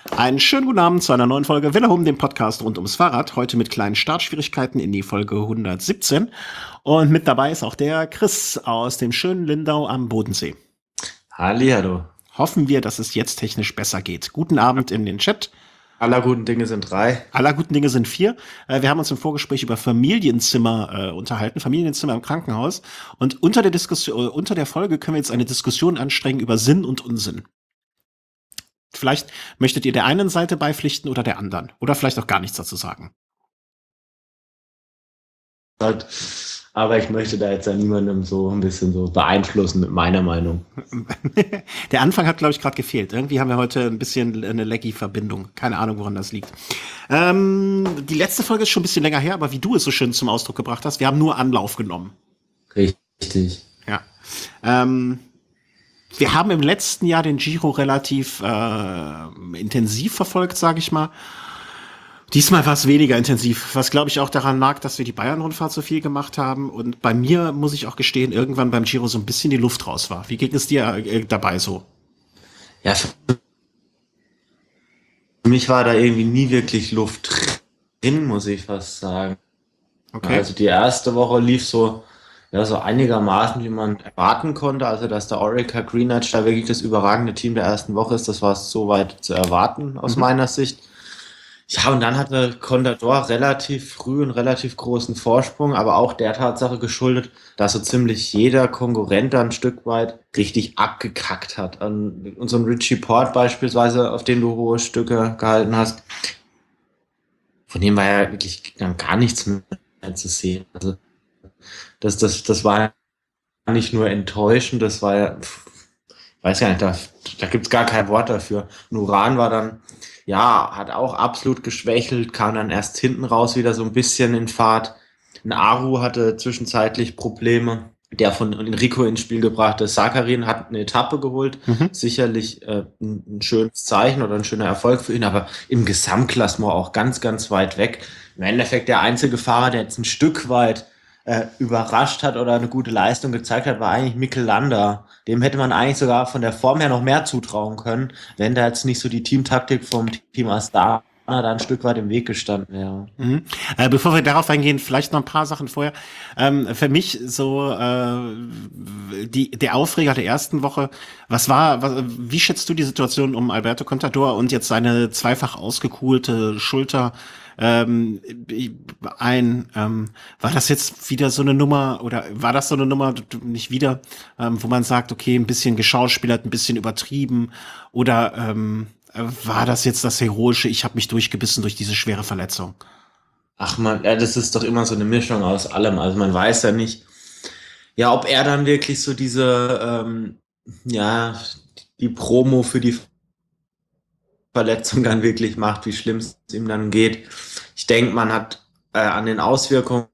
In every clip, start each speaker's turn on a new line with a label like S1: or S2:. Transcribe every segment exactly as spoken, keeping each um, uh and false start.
S1: Einen schönen guten Abend zu einer neuen Folge Welle Home, dem Podcast rund ums Fahrrad. Heute mit kleinen Startschwierigkeiten in die Folge hundertsiebzehn. Und mit dabei ist auch der Chris aus dem schönen Lindau am Bodensee.
S2: Hallihallo.
S1: Hoffen wir, dass es jetzt technisch besser geht. Guten Abend in den Chat.
S2: Aller guten Dinge sind drei.
S1: Aller guten Dinge sind vier. Äh, wir haben uns im Vorgespräch über Familienzimmer äh, unterhalten, Familienzimmer im Krankenhaus. Und unter der Diskussion, äh, unter der Folge können wir jetzt eine Diskussion anstrengen über Sinn und Unsinn. Vielleicht möchtet ihr der einen Seite beipflichten oder der anderen. Oder vielleicht auch gar nichts dazu sagen.
S2: Aber ich möchte da jetzt ja niemandem so ein bisschen so beeinflussen mit meiner Meinung.
S1: Der Anfang hat, glaube ich, gerade gefehlt. Irgendwie haben wir heute ein bisschen eine laggy Verbindung. Keine Ahnung, woran das liegt. Ähm, die letzte Folge ist schon ein bisschen länger her, aber wie du es so schön zum Ausdruck gebracht hast, wir haben nur Anlauf genommen.
S2: Richtig.
S1: Ja. Ähm, wir haben im letzten Jahr den Giro relativ äh, intensiv verfolgt, sage ich mal. Diesmal war es weniger intensiv, was glaube ich auch daran lag, dass wir die Bayern-Rundfahrt so viel gemacht haben. Und bei mir, muss ich auch gestehen, irgendwann beim Giro so ein bisschen die Luft raus war. Wie ging es dir äh, dabei so?
S2: Ja, für mich war da irgendwie nie wirklich Luft drin, muss ich fast sagen.
S1: Okay.
S2: Also die erste Woche lief so, ja, so einigermaßen, wie man erwarten konnte. Also dass der Orica Green Edge da wirklich das überragende Team der ersten Woche ist, das war soweit zu erwarten aus
S1: Mhm.
S2: meiner Sicht. Ja, und dann hatte Contador relativ früh einen relativ großen Vorsprung, aber auch der Tatsache geschuldet, dass so ziemlich jeder Konkurrent da ein Stück weit richtig abgekackt hat. Und so ein Richie Port beispielsweise, auf den du hohe Stücke gehalten hast, von dem war ja wirklich dann gar nichts mehr zu sehen. Also das, das, das war nicht nur enttäuschend, das war ja, ich weiß gar nicht, da, da gibt's gar kein Wort dafür. Nuran war dann, ja, hat auch absolut geschwächelt, kam dann erst hinten raus wieder so ein bisschen in Fahrt. Ein Aru hatte zwischenzeitlich Probleme. Der von Enrico ins Spiel gebrachte Sakarin hat eine Etappe geholt.
S1: Mhm.
S2: Sicherlich äh, ein, ein schönes Zeichen oder ein schöner Erfolg für ihn, aber im Gesamtklassement auch ganz, ganz weit weg. Im Endeffekt der einzige Fahrer, der jetzt ein Stück weit äh, überrascht hat oder eine gute Leistung gezeigt hat, war eigentlich Mikel Landa. Dem hätte man eigentlich sogar von der Form her noch mehr zutrauen können, wenn da jetzt nicht so die Teamtaktik vom Team Astana da ein Stück weit im Weg gestanden wäre.
S1: Mhm. Äh, bevor wir darauf eingehen, vielleicht noch ein paar Sachen vorher. Ähm, für mich so äh, die der Aufreger der ersten Woche. Was war? Was, wie schätzt du die Situation um Alberto Contador und jetzt seine zweifach ausgekugelte Schulter ähm, ein? Ähm, war das jetzt wieder so eine Nummer oder war das so eine Nummer nicht wieder, ähm, wo man sagt, okay, ein bisschen geschauspielert, ein bisschen übertrieben oder ähm, war das jetzt das Heroische, ich habe mich durchgebissen durch diese schwere Verletzung?
S2: Ach man, ja, das ist doch immer so eine Mischung aus allem. Also man weiß ja nicht, ja, ob er dann wirklich so diese, ähm, ja, die Promo für die Verletzung dann wirklich macht, wie schlimm es ihm dann geht. Ich denke, man hat äh, an den Auswirkungen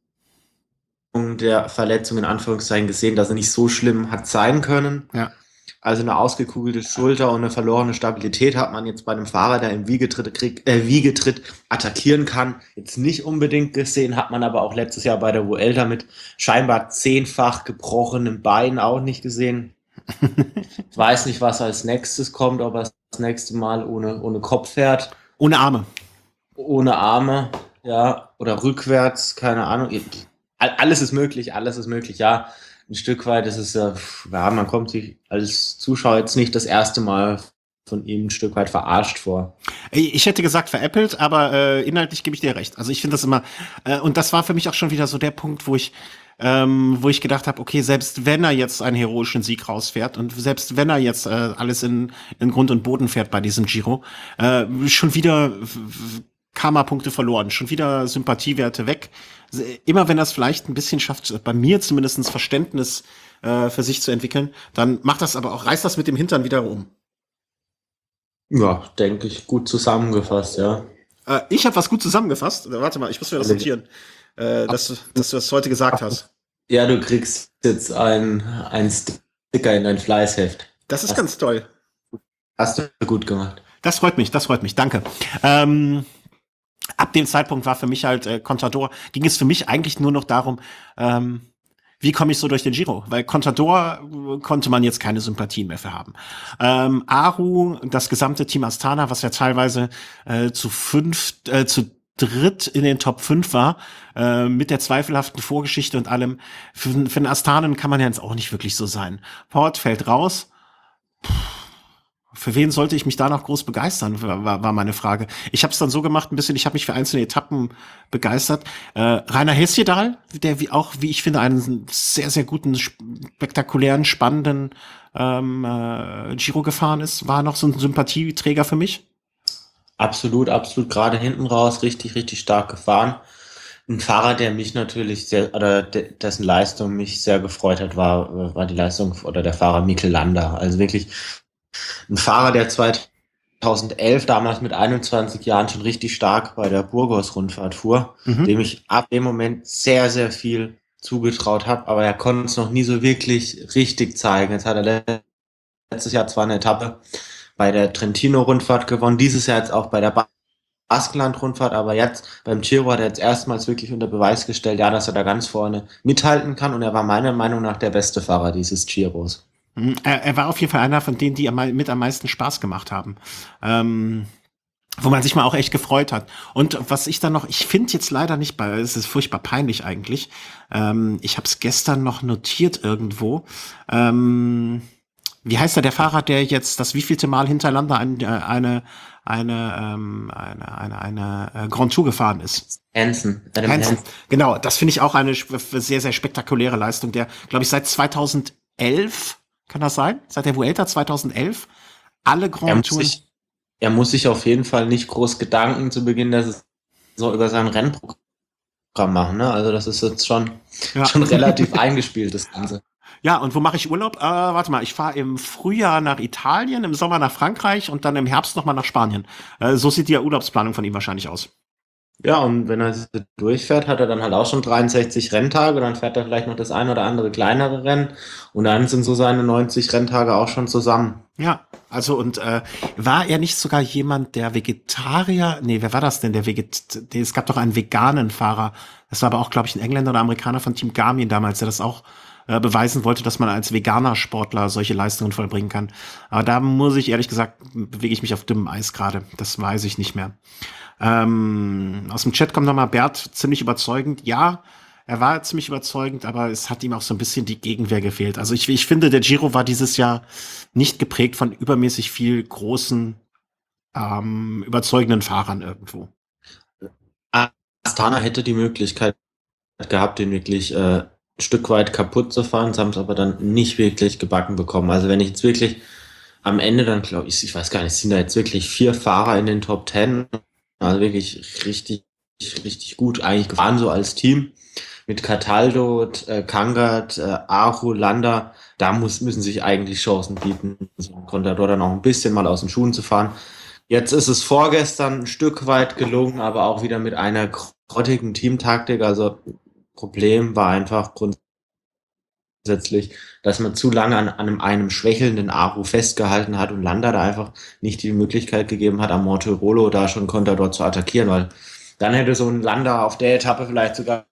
S2: der Verletzung in Anführungszeichen gesehen, dass er nicht so schlimm hat sein können.
S1: Ja.
S2: Also eine ausgekugelte Schulter und eine verlorene Stabilität hat man jetzt bei einem Fahrer, der im Wiegetritt, krieg, äh, Wiegetritt attackieren kann, jetzt nicht unbedingt gesehen, hat man aber auch letztes Jahr bei der Vuelta mit scheinbar zehnfach gebrochenem Bein auch nicht gesehen. Ich weiß nicht, was als nächstes kommt, ob er das nächste Mal ohne, ohne Kopf fährt.
S1: Ohne Arme.
S2: Ohne Arme, ja, oder rückwärts, keine Ahnung. Alles ist möglich, alles ist möglich, ja. Ein Stück weit ist es ja, ja, man kommt sich als Zuschauer jetzt nicht das erste Mal von ihm ein Stück weit verarscht vor.
S1: Ich hätte gesagt veräppelt, aber äh, inhaltlich gebe ich dir recht. Also ich finde das immer, äh, und das war für mich auch schon wieder so der Punkt, wo ich ähm, wo ich gedacht habe, okay, selbst wenn er jetzt einen heroischen Sieg rausfährt und selbst wenn er jetzt äh, alles in, in Grund und Boden fährt bei diesem Giro, äh, schon wieder Karma-Punkte verloren, schon wieder Sympathiewerte weg. Immer wenn er es vielleicht ein bisschen schafft, bei mir zumindest Verständnis äh, für sich zu entwickeln, dann macht das aber auch, reißt das mit dem Hintern wieder um.
S2: Ja, denke ich, gut zusammengefasst, ja.
S1: Äh, ich habe was gut zusammengefasst. Warte mal, ich muss mir das notieren, äh, dass, dass du das heute gesagt hast.
S2: Ja, du kriegst jetzt ein, ein Sticker in dein Fleißheft.
S1: Das ist
S2: hast,
S1: ganz toll.
S2: Hast du gut gemacht.
S1: Das freut mich, das freut mich, danke. Ähm, ab dem Zeitpunkt war für mich halt äh, Contador, ging es für mich eigentlich nur noch darum, ähm, wie komme ich so durch den Giro? Weil Contador äh, konnte man jetzt keine Sympathien mehr für haben. Ähm, Aru, das gesamte Team Astana, was ja teilweise äh, zu fünf, äh, zu dritt in den Top fünf war, äh, mit der zweifelhaften Vorgeschichte und allem. Für, für den Astanen kann man ja jetzt auch nicht wirklich so sein. Port fällt raus. Für wen sollte ich mich da noch groß begeistern, war, war meine Frage. Ich habe es dann so gemacht, ein bisschen, ich habe mich für einzelne Etappen begeistert. Äh, Rainer Hesjedal, der wie auch, wie ich finde, einen sehr, sehr guten, spektakulären, spannenden ähm, äh, Giro gefahren ist, war noch so ein Sympathieträger für mich.
S2: Absolut, absolut. Gerade hinten raus richtig, richtig stark gefahren. Ein Fahrer, der mich natürlich sehr, oder de- dessen Leistung mich sehr gefreut hat, war, war die Leistung oder der Fahrer Mikel Landa. Also wirklich ein Fahrer, der zweitausendelf damals mit einundzwanzig Jahren schon richtig stark bei der Burgos-Rundfahrt fuhr,
S1: Mhm.
S2: dem ich ab dem Moment sehr, sehr viel zugetraut habe, aber er konnte es noch nie so wirklich richtig zeigen. Jetzt hat er letztes Jahr zwar eine Etappe bei der Trentino-Rundfahrt gewonnen, dieses Jahr jetzt auch bei der Baskenland-Rundfahrt, aber jetzt beim Giro hat er jetzt erstmals wirklich unter Beweis gestellt, ja, dass er da ganz vorne mithalten kann, und er war meiner Meinung nach der beste Fahrer dieses Giros.
S1: Mhm. Er, er war auf jeden Fall einer von denen, die am, mei- mit am meisten Spaß gemacht haben. Ähm, wo man sich mal auch echt gefreut hat. Und was ich dann noch, ich finde jetzt leider nicht bei, es ist furchtbar peinlich eigentlich. Ähm, ich habe es gestern noch notiert irgendwo. Ähm, wie heißt er, der Fahrer, der jetzt das wievielte Mal hintereinander ein, äh, eine eine ähm, eine eine eine äh, Grand Tour gefahren ist?
S2: Hansen, Adam
S1: Hansen.
S2: Hansen.
S1: Genau, das finde ich auch eine sp- sehr sehr spektakuläre Leistung. Der, glaube ich, seit zweitausendelf, kann das sein? Seit der Vuelta zweitausendelf alle
S2: Er
S1: Grand
S2: muss
S1: Touren.
S2: sich, er muss sich auf jeden Fall nicht groß Gedanken zu Beginn der Saison über sein Rennprogramm machen, ne? Also das ist jetzt schon,
S1: Ja.
S2: schon relativ eingespielt, das Ganze.
S1: Ja, und wo mache ich Urlaub? Äh, warte mal, ich fahre im Frühjahr nach Italien, im Sommer nach Frankreich und dann im Herbst nochmal nach Spanien. Äh, so sieht die Urlaubsplanung von ihm wahrscheinlich aus.
S2: Ja, und wenn er durchfährt, hat er dann halt auch schon dreiundsechzig Renntage, dann fährt er vielleicht noch das ein oder andere kleinere Rennen, und dann sind so seine neunzig Renntage auch schon zusammen.
S1: Ja, also und äh, war er nicht sogar jemand, der Vegetarier, nee, wer war das denn, der Veget, der, es gab doch einen veganen Fahrer, das war aber auch, glaube ich, ein Engländer oder Amerikaner von Team Garmin damals, der das auch äh, beweisen wollte, dass man als veganer Sportler solche Leistungen vollbringen kann. Aber da muss ich ehrlich gesagt, bewege ich mich auf dünnem Eis gerade, das weiß ich nicht mehr. Ähm, aus dem Chat kommt nochmal Bert, ziemlich überzeugend. Ja, er war ziemlich überzeugend, aber es hat ihm auch so ein bisschen die Gegenwehr gefehlt. Also ich, ich finde, der Giro war dieses Jahr nicht geprägt von übermäßig viel großen, ähm, überzeugenden Fahrern irgendwo.
S2: Astana hätte die Möglichkeit gehabt, den wirklich äh, ein Stück weit kaputt zu fahren, sie haben es aber dann nicht wirklich gebacken bekommen. Also wenn ich jetzt wirklich am Ende dann, glaube ich, ich weiß gar nicht, sind da jetzt wirklich vier Fahrer in den Top Ten, also wirklich richtig, richtig gut eigentlich gefahren, so als Team. Mit Cataldo, äh, Kangert, äh, Aru, Landa, da muss, müssen sich eigentlich Chancen bieten, so ein Contador dann auch ein bisschen mal aus den Schuhen zu fahren. Jetzt ist es vorgestern ein Stück weit gelungen, aber auch wieder mit einer grottigen Teamtaktik. Also Problem war einfach grundsätzlich, dass man zu lange an, an einem, einem schwächelnden Aru festgehalten hat und Landa da einfach nicht die Möglichkeit gegeben hat, am Mortirolo da schon Contador zu attackieren, weil dann hätte so ein Landa auf der Etappe vielleicht sogar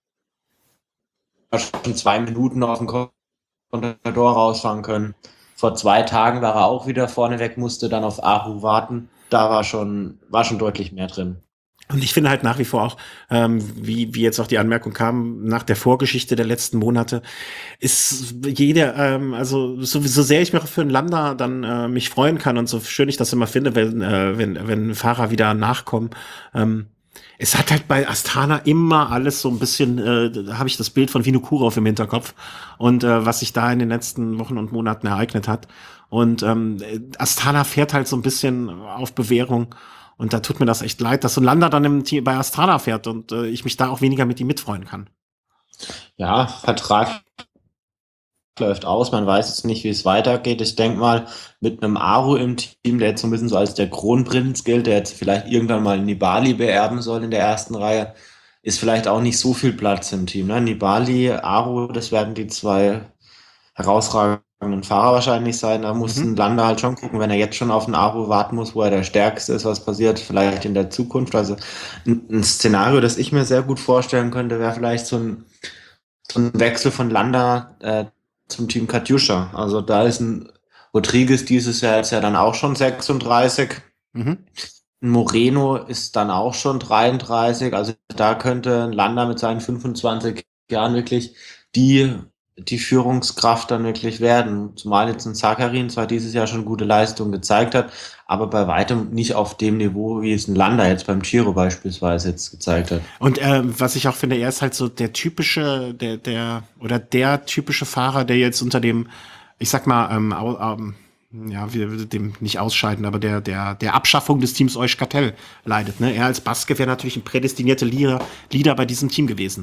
S2: schon zwei Minuten auf den Contador rausfahren können. Vor zwei Tagen war er auch wieder vorneweg, musste dann auf Aru warten. Da war schon, war schon deutlich mehr drin.
S1: Und ich finde halt nach wie vor auch, ähm, wie, wie jetzt auch die Anmerkung kam, nach der Vorgeschichte der letzten Monate, ist jeder, ähm, also so, so sehr ich mir auch für einen Landa dann äh, mich freuen kann und so schön ich das immer finde, wenn, äh, wenn, wenn Fahrer wieder nachkommen, ähm, es hat halt bei Astana immer alles so ein bisschen, äh, da habe ich das Bild von Vinokurov im Hinterkopf und äh, was sich da in den letzten Wochen und Monaten ereignet hat. Und ähm, Astana fährt halt so ein bisschen auf Bewährung. Und da tut mir das echt leid, dass so ein Landa dann im Team bei Astana fährt und äh, ich mich da auch weniger mit ihm mitfreuen kann.
S2: Ja, Vertrag läuft aus. Man weiß jetzt nicht, wie es weitergeht. Ich denke mal, mit einem Aru im Team, der jetzt so ein bisschen so als der Kronprinz gilt, der jetzt vielleicht irgendwann mal Nibali beerben soll in der ersten Reihe, ist vielleicht auch nicht so viel Platz im Team. Ne? Nibali, Aru, das werden die zwei herausragenden Fahrer wahrscheinlich sein. Da muss ein
S1: Mhm.
S2: Landa halt schon gucken, wenn er jetzt schon auf einen Aru warten muss, wo er der Stärkste ist, was passiert vielleicht in der Zukunft. Also ein, ein Szenario, das ich mir sehr gut vorstellen könnte, wäre vielleicht so ein ein Wechsel von Landa äh, zum Team Katjuscha. Also da ist ein Rodriguez dieses Jahr jetzt ja dann auch schon sechsunddreißig.
S1: Mhm.
S2: Ein Moreno ist dann auch schon dreiunddreißig. Also da könnte ein Landa mit seinen fünfundzwanzig Jahren wirklich die, die Führungskraft dann wirklich werden. Zumal jetzt ein Sakharin zwar dieses Jahr schon gute Leistungen gezeigt hat, aber bei weitem nicht auf dem Niveau, wie es ein Landa jetzt beim Giro beispielsweise jetzt gezeigt hat.
S1: Und ähm, was ich auch finde, er ist halt so der typische, der, der, oder der typische Fahrer, der jetzt unter dem, ich sag mal, ähm, au, ähm, ja, wir dem nicht ausscheiden, aber der, der, der Abschaffung des Teams Euskaltel leidet. Ne? Er als Baske wäre natürlich ein prädestinierter Leader, Leader bei diesem Team gewesen.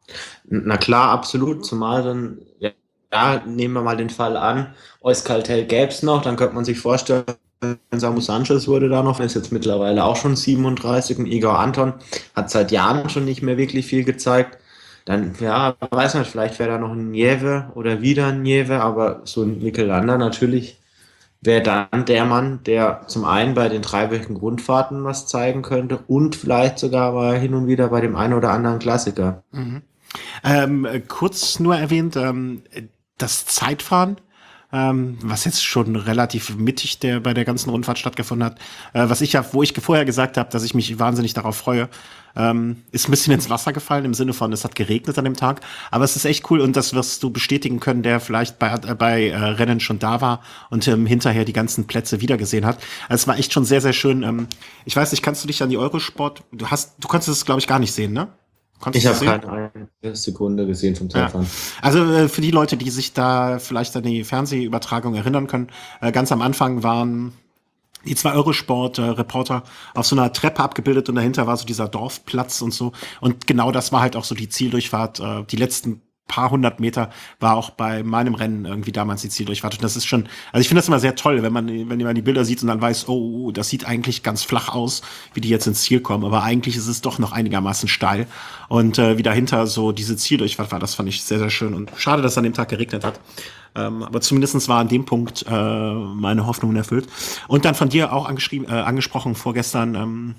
S2: Na klar, absolut. Zumal dann, ja, ja, nehmen wir mal den Fall an, Euskaltel gäb's noch, dann könnte man sich vorstellen, Samu Sanchez wurde da noch, ist jetzt mittlerweile auch schon siebenunddreißig und Igor Anton hat seit Jahren schon nicht mehr wirklich viel gezeigt. Dann, ja, weiß nicht, vielleicht wäre da noch ein Nieve oder wieder ein Nieve, aber so ein Mikel Landa natürlich wäre dann der Mann, der zum einen bei den dreiwöchigen Grundfahrten was zeigen könnte und vielleicht sogar mal hin und wieder bei dem einen oder anderen Klassiker.
S1: Mhm. Ähm, kurz nur erwähnt, ähm, das Zeitfahren, ähm, was jetzt schon relativ mittig der bei der ganzen Rundfahrt stattgefunden hat, äh, was ich ja, wo ich vorher gesagt habe, dass ich mich wahnsinnig darauf freue, ähm, ist ein bisschen ins Wasser gefallen im Sinne von, es hat geregnet an dem Tag, aber es ist echt cool und das wirst du bestätigen können, der vielleicht bei, äh, bei äh, Rennen schon da war und ähm, hinterher die ganzen Plätze wiedergesehen hat. Also es war echt schon sehr, sehr schön. Ähm, ich weiß nicht, kannst du dich an die Eurosport, du hast, du konntest es, glaube ich, gar nicht sehen, ne? Konntest
S2: Ich
S1: du es
S2: habe
S1: sehen?
S2: keine einzige Sekunde gesehen vom
S1: Ja.
S2: Zeitfahren.
S1: Also äh, für die Leute, die sich da vielleicht an die Fernsehübertragung erinnern können, äh, ganz am Anfang waren die zwei Eurosport-Reporter auf so einer Treppe abgebildet und dahinter war so dieser Dorfplatz und so. Und genau das war halt auch so die Zieldurchfahrt. Äh, die letzten paar hundert Meter war auch bei meinem Rennen irgendwie damals die Zieldurchfahrt. Und das ist schon, also ich finde das immer sehr toll, wenn man, wenn man die Bilder sieht und dann weiß, oh, das sieht eigentlich ganz flach aus, wie die jetzt ins Ziel kommen. Aber eigentlich ist es doch noch einigermaßen steil. Und äh, wie dahinter so diese Zieldurchfahrt war, das fand ich sehr, sehr schön. Und schade, dass es an dem Tag geregnet hat. Ähm, aber zumindestens war an dem Punkt äh, meine Hoffnung erfüllt. Und dann von dir auch angeschrieben, äh, angesprochen vorgestern ähm,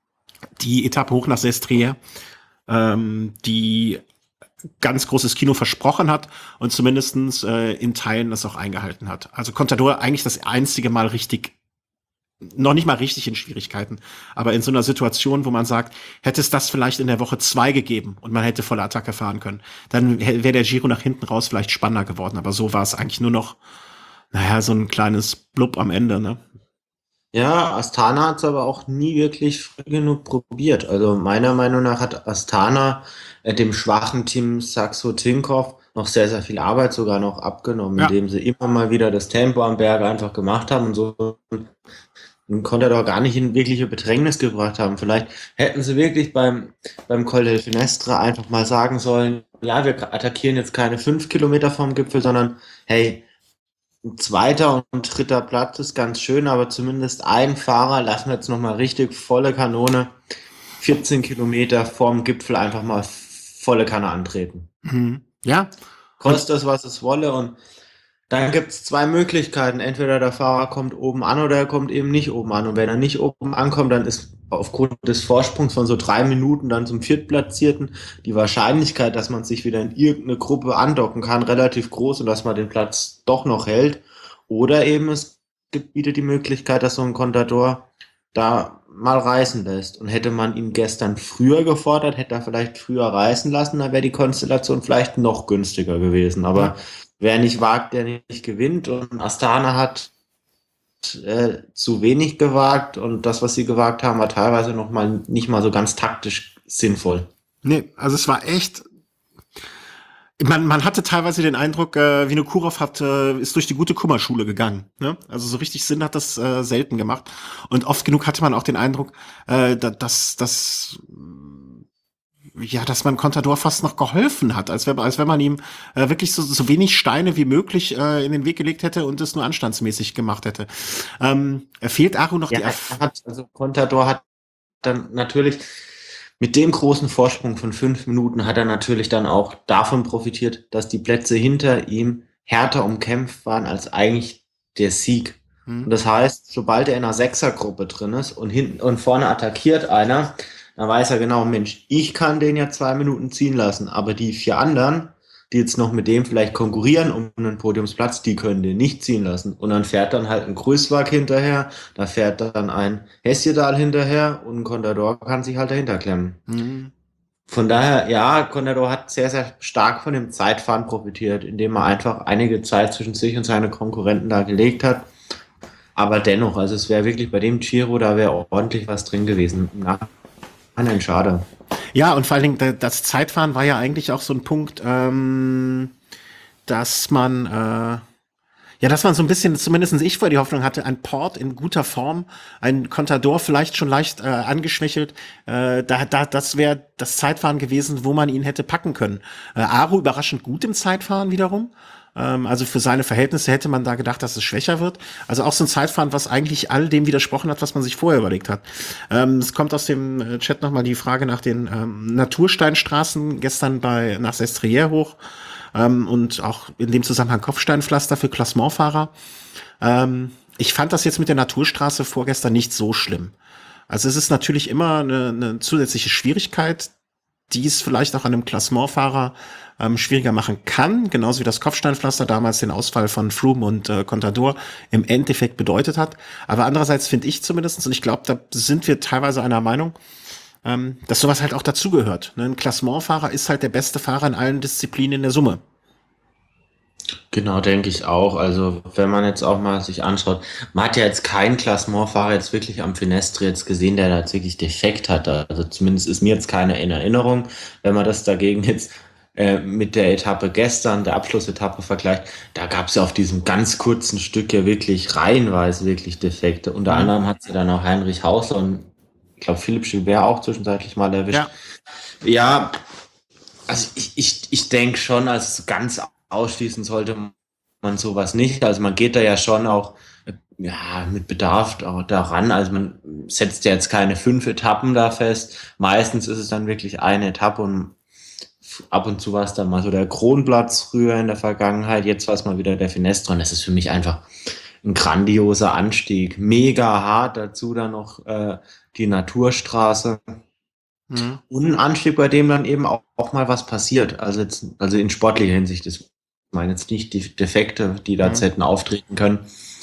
S1: die Etappe hoch nach Sestriere, ähm, die ganz großes Kino versprochen hat und zumindestens äh, in Teilen das auch eingehalten hat. Also Contador eigentlich das einzige Mal richtig, noch nicht mal richtig in Schwierigkeiten, aber in so einer Situation, wo man sagt, hätte es das vielleicht in der Woche zwei gegeben und man hätte volle Attacke fahren können, dann wäre der Giro nach hinten raus vielleicht spannender geworden. Aber so war es eigentlich nur noch, naja, so ein kleines Blub am Ende, ne?
S2: Ja, Astana hat es aber auch nie wirklich früh genug probiert. Also meiner Meinung nach hat Astana äh, dem schwachen Team Saxo Tinkoff noch sehr, sehr viel Arbeit sogar noch abgenommen,
S1: Ja.
S2: indem sie immer mal wieder das Tempo am Berg einfach gemacht haben und so und konnte doch gar nicht in wirkliche Bedrängnis gebracht haben. Vielleicht hätten sie wirklich beim, beim Col del Finestre einfach mal sagen sollen, ja, wir attackieren jetzt keine fünf Kilometer vom Gipfel, sondern hey, ein zweiter und dritter Platz ist ganz schön, aber zumindest ein Fahrer lassen wir jetzt nochmal richtig volle Kanone vierzehn Kilometer vorm Gipfel einfach mal volle Kanne antreten.
S1: Mhm. Ja. Und
S2: Kostet es, was es wolle, und dann gibt es zwei Möglichkeiten. Entweder der Fahrer kommt oben an oder er kommt eben nicht oben an. Und wenn er nicht oben ankommt, dann ist aufgrund des Vorsprungs von so drei Minuten dann zum Viertplatzierten die Wahrscheinlichkeit, dass man sich wieder in irgendeine Gruppe andocken kann, relativ groß und dass man den Platz doch noch hält. Oder eben es gibt wieder die Möglichkeit, dass so ein Contador da mal reißen lässt. Und hätte man ihn gestern früher gefordert, hätte er vielleicht früher reißen lassen, dann wäre die Konstellation vielleicht noch günstiger gewesen. Aber
S1: ja.
S2: wer nicht wagt, der nicht gewinnt. Und Astana hat äh, zu wenig gewagt und das, was sie gewagt haben, war teilweise noch mal nicht mal so ganz taktisch sinnvoll.
S1: Nee, also es war echt. Man, man hatte teilweise den Eindruck, äh, Vinokurov hat, äh, ist durch die gute Kummerschule gegangen. Ne? Also so richtig Sinn hat das äh, selten gemacht. Und oft genug hatte man auch den Eindruck, äh, da- dass, dass, ja, dass man Contador fast noch geholfen hat, als wenn, als wenn man ihm äh, wirklich so, so wenig Steine wie möglich äh, in den Weg gelegt hätte und es nur anstandsmäßig gemacht hätte. Ähm, fehlt Aru noch
S2: Ja,
S1: die Erf
S2: er hat, also Contador hat dann natürlich mit dem großen Vorsprung von fünf Minuten hat er natürlich dann auch davon profitiert, dass die Plätze hinter ihm härter umkämpft waren als eigentlich der Sieg. Und
S1: hm?
S2: das heißt, sobald er in einer Sechsergruppe drin ist und hinten und vorne attackiert einer, dann weiß er genau, Mensch, ich kann den ja zwei Minuten ziehen lassen, aber die vier anderen, die jetzt noch mit dem vielleicht konkurrieren um einen Podiumsplatz, die können den nicht ziehen lassen. Und dann fährt dann halt ein Kruiswag hinterher, da fährt dann ein Hesjedal hinterher und ein Contador kann sich halt dahinter klemmen.
S1: Mhm.
S2: Von daher, ja, Contador hat sehr, sehr stark von dem Zeitfahren profitiert, indem er einfach einige Zeit zwischen sich und seine Konkurrenten da gelegt hat. Aber dennoch, also es wäre wirklich bei dem Giro, da wäre ordentlich was drin gewesen. Nein, schade.
S1: Ja, und vor allen Dingen, das Zeitfahren war ja eigentlich auch so ein Punkt, ähm, dass man, äh, ja, dass man so ein bisschen, zumindest ich vor die Hoffnung hatte, ein Port in guter Form, ein Contador vielleicht schon leicht äh, angeschwächelt, äh, da, da, das wäre das Zeitfahren gewesen, wo man ihn hätte packen können. Äh, Aru überraschend gut im Zeitfahren wiederum. Ähm, also für seine Verhältnisse hätte man da gedacht, dass es schwächer wird. Also auch so ein Zeitfahren, was eigentlich all dem widersprochen hat, was man sich vorher überlegt hat. Ähm, es kommt aus dem Chat nochmal die Frage nach den ähm, Natursteinstraßen gestern bei nach Sestriere hoch. Ähm, und auch in dem Zusammenhang Kopfsteinpflaster für Klassementfahrer. Ähm, ich fand das jetzt mit der Naturstraße vorgestern nicht so schlimm. Also es ist natürlich immer eine, eine zusätzliche Schwierigkeit, die es vielleicht auch an einem Klassementfahrer ähm, schwieriger machen kann, genauso wie das Kopfsteinpflaster damals den Ausfall von Froome und äh, Contador im Endeffekt bedeutet hat. Aber andererseits finde ich zumindest, und ich glaube, da sind wir teilweise einer Meinung, Ähm, dass sowas halt auch dazugehört. Ne? Ein Klassementfahrer ist halt der beste Fahrer in allen Disziplinen in der Summe.
S2: Genau, denke ich auch. Also wenn man jetzt auch mal sich anschaut, man hat ja jetzt keinen Klassementfahrer jetzt wirklich am Finestre jetzt gesehen, der da jetzt wirklich defekt hat. Also zumindest ist mir jetzt keine in Erinnerung. Wenn man das dagegen jetzt äh, mit der Etappe gestern, der Abschlussetappe vergleicht, da gab es ja auf diesem ganz kurzen Stück ja wirklich reihenweise wirklich Defekte. Unter
S1: Mhm.
S2: anderem hat sie dann auch Heinrich Hausler und ich glaube Philipp Gilbert auch zwischenzeitlich mal erwischt.
S1: Ja.
S2: Ja, also ich, ich, ich denke schon, also ganz ausschließen sollte man sowas nicht. Also man geht da ja schon auch äh, ja, mit Bedarf auch daran. Also man setzt ja jetzt keine fünf Etappen da fest. Meistens ist es dann wirklich eine Etappe und ab und zu war es dann mal so der Kronplatz früher in der Vergangenheit. Jetzt war es mal wieder der Finestre und das ist für mich einfach ein grandioser Anstieg. Mega hart, dazu dann noch äh, die Naturstraße.
S1: Mhm.
S2: Und ein Anstieg, bei dem dann eben auch, auch mal was passiert. Also jetzt, also in sportlicher Hinsicht. Das meine jetzt nicht die Defekte, die da
S1: Mhm.
S2: hätten auftreten können.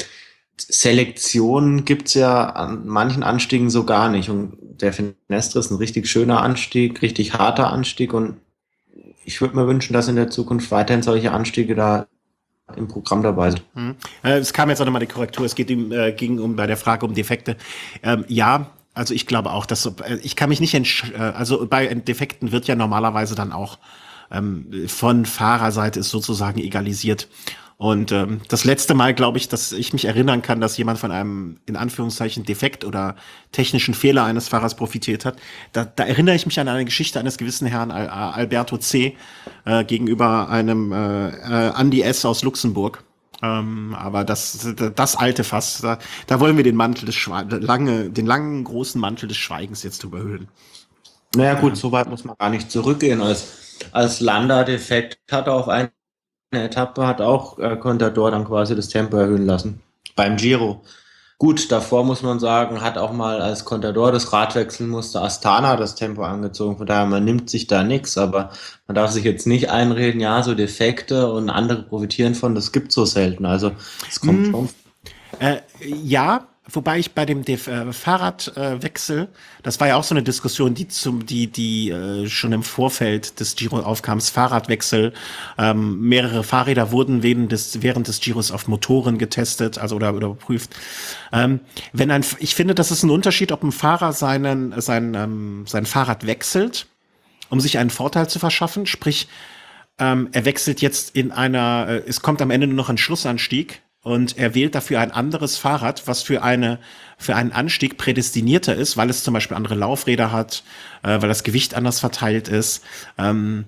S2: Selektion gibt's ja an manchen Anstiegen so gar nicht. Und der Finestre ist ein richtig schöner Anstieg, richtig harter Anstieg. Und ich würde mir wünschen, dass in der Zukunft weiterhin solche Anstiege da im Programm dabei sind.
S1: Mhm. Äh, es kam jetzt auch nochmal die Korrektur. Es geht ihm, äh, ging um bei der Frage um Defekte. Ähm, ja, also ich glaube auch, dass so, äh, ich kann mich nicht entsch äh, also bei Defekten wird ja normalerweise dann auch ähm, von Fahrerseite ist sozusagen egalisiert. Und ähm, das letzte Mal, glaube ich, dass ich mich erinnern kann, dass jemand von einem in Anführungszeichen Defekt oder technischen Fehler eines Fahrers profitiert hat. Da, da erinnere ich mich an eine Geschichte eines gewissen Herrn Al Alberto C. Äh, gegenüber einem äh, äh, Andy S. aus Luxemburg. Ähm, aber das, das alte Fass, da, da wollen wir den Mantel des Schwe lange, den langen großen Mantel des Schweigens jetzt drüber hüllen.
S2: Naja gut, so weit muss man gar nicht zurückgehen. Als, als Landa defekt hat auf eine Etappe, hat auch äh, Contador dann quasi das Tempo erhöhen lassen. Beim Giro. Gut, davor muss man sagen, hat auch mal als Contador das Rad wechseln musste, Astana das Tempo angezogen. Von daher, man nimmt sich da nichts, aber man darf sich jetzt nicht einreden, ja, so Defekte und andere profitieren von, das gibt so selten. Also es kommt
S1: Hm,
S2: schon.
S1: äh, ja, wobei ich bei dem Def äh, Fahrradwechsel, äh, das war ja auch so eine Diskussion, die zum, die, die äh, schon im Vorfeld des Giro aufkam, das Fahrradwechsel. Ähm, mehrere Fahrräder wurden während des, während des Giros auf Motoren getestet, also oder, oder überprüft. Ähm, wenn ein, ich finde, das ist ein Unterschied, ob ein Fahrer seinen, sein, ähm, sein Fahrrad wechselt, um sich einen Vorteil zu verschaffen, sprich, ähm, er wechselt jetzt in einer, äh, es kommt am Ende nur noch ein Schlussanstieg und er wählt dafür ein anderes Fahrrad, was für eine für einen Anstieg prädestinierter ist, weil es zum Beispiel andere Laufräder hat, äh, weil das Gewicht anders verteilt ist. Ähm,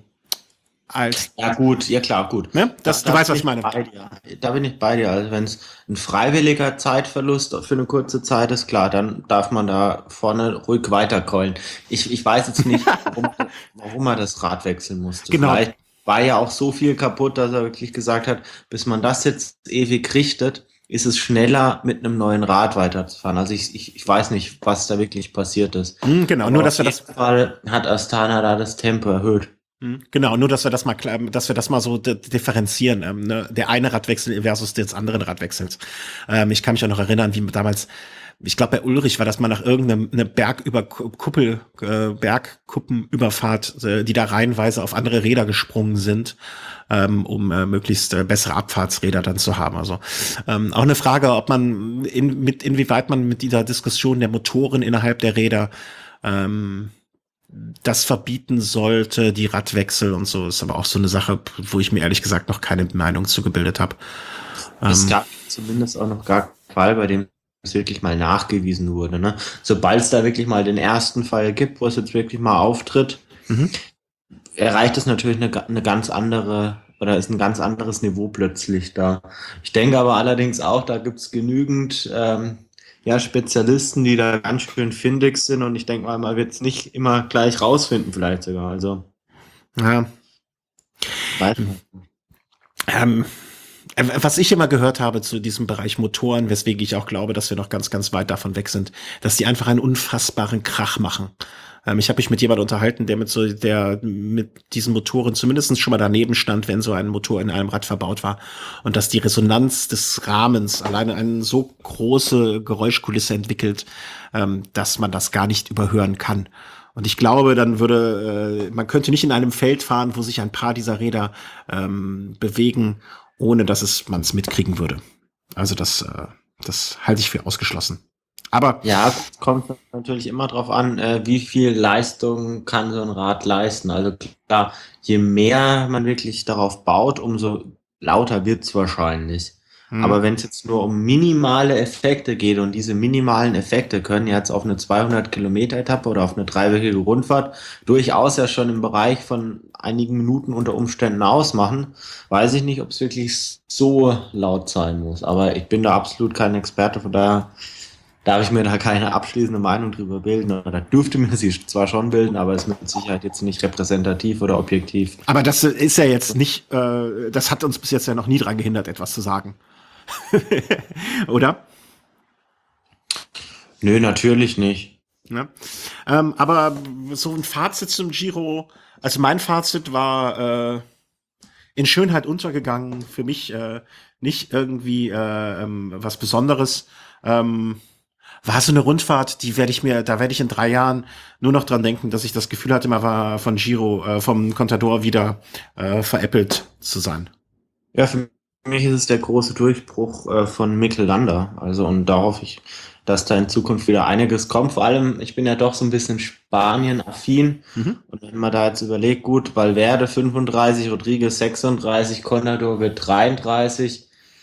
S1: als
S2: Ja gut, ja klar, gut.
S1: ne?
S2: Da,
S1: Das, du
S2: da
S1: weißt,
S2: bin
S1: was ich
S2: ich
S1: meine.
S2: bei dir. Da bin ich bei dir. Also wenn es ein freiwilliger Zeitverlust für eine kurze Zeit ist, klar, dann darf man da vorne ruhig weiterkeulen. Ich, ich weiß jetzt nicht, warum, warum er das Rad wechseln musste.
S1: Genau.
S2: Vielleicht war ja auch so viel kaputt, dass er wirklich gesagt hat, bis man das jetzt ewig richtet, ist es schneller mit einem neuen Rad weiterzufahren. Also ich, ich, ich weiß nicht, was da wirklich passiert ist.
S1: Hm, genau,
S2: Aber
S1: nur
S2: auf
S1: dass wir
S2: jeden
S1: das
S2: Fall hat Astana da das Tempo erhöht.
S1: Mhm. Genau, nur dass wir das mal klar, dass wir das mal so di- differenzieren, ähm, ne? Der eine Radwechsel versus des anderen Radwechsels. Ähm, ich kann mich auch noch erinnern, wie damals, ich glaube bei Ulrich war das mal nach irgendeinem eine Bergüber Kuppel, äh, Bergkuppenüberfahrt, äh, die da reihenweise auf andere Räder gesprungen sind, ähm, um äh, möglichst äh, bessere Abfahrtsräder dann zu haben. Also ähm, auch eine Frage, ob man in, mit inwieweit man mit dieser Diskussion der Motoren innerhalb der Räder ähm, das verbieten sollte, die Radwechsel und so, ist aber auch so eine Sache, wo ich mir ehrlich gesagt noch keine Meinung zu gebildet habe.
S2: Es
S1: Ähm,
S2: gab zumindest auch noch gar keinen Fall, bei dem es wirklich mal nachgewiesen wurde. Ne? Sobald es da wirklich mal den ersten Fall gibt, wo es jetzt wirklich mal auftritt,
S1: mhm.
S2: erreicht es natürlich eine, ga- eine ganz andere oder ist ein ganz anderes Niveau plötzlich da. Ich denke aber allerdings auch, da gibt es genügend ähm, ja, Spezialisten, die da ganz schön findig sind und ich denke mal, man wird es nicht immer gleich rausfinden, vielleicht sogar. Also,
S1: Ja,
S2: weiß man.
S1: ähm, äh, was ich immer gehört habe zu diesem Bereich Motoren, weswegen ich auch glaube, dass wir noch ganz, ganz weit davon weg sind, dass die einfach einen unfassbaren Krach machen. Ähm, ich habe mich mit jemandem unterhalten, der mit so, der mit diesen Motoren zumindest schon mal daneben stand, wenn so ein Motor in einem Rad verbaut war. Und dass die Resonanz des Rahmens alleine eine so große Geräuschkulisse entwickelt, ähm, dass man das gar nicht überhören kann. Und ich glaube, dann würde, äh, man könnte nicht in einem Feld fahren, wo sich ein paar dieser Räder ähm, bewegen, ohne dass es man es mitkriegen würde. Also das, äh, das halte ich für ausgeschlossen. Aber
S2: Ja, es kommt natürlich immer darauf an, äh, wie viel Leistung kann so ein Rad leisten. Also klar, je mehr man wirklich darauf baut, umso lauter wird's wahrscheinlich.
S1: hm,
S2: Aber wenn es jetzt nur um minimale Effekte geht und diese minimalen Effekte können jetzt auf eine zweihundert Kilometer Etappe oder auf eine dreiwöchige Rundfahrt durchaus ja schon im Bereich von einigen Minuten unter Umständen ausmachen, weiß ich nicht, ob es wirklich so laut sein muss. Aber ich bin da absolut kein Experte, von daher darf ich mir da keine abschließende Meinung drüber bilden oder dürfte mir sie zwar schon bilden, aber ist mit Sicherheit jetzt nicht repräsentativ oder objektiv.
S1: aber das ist ja jetzt nicht, äh, das hat uns bis jetzt ja noch nie dran gehindert, etwas zu sagen. Oder?
S2: Nö, natürlich nicht.
S1: Ne? Ähm, aber so ein Fazit zum Giro, also mein Fazit war äh, in Schönheit untergegangen, für mich äh, nicht irgendwie äh, ähm, was Besonderes. Ähm, war so eine Rundfahrt, die werde ich mir, da werde ich in drei Jahren nur noch dran denken, dass ich das Gefühl hatte, man war von Giro, äh, vom Contador wieder äh, veräppelt zu sein.
S2: Ja, für mich ist es der große Durchbruch äh, von Mikel Landa. Also, und da hoffe ich, dass da in Zukunft wieder einiges kommt. Vor allem, ich bin ja doch so ein bisschen Spanien-affin.
S1: Mhm.
S2: Und wenn man da jetzt überlegt, gut, Valverde fünfunddreißig, Rodriguez sechsunddreißig, Contador wird dreiunddreißig,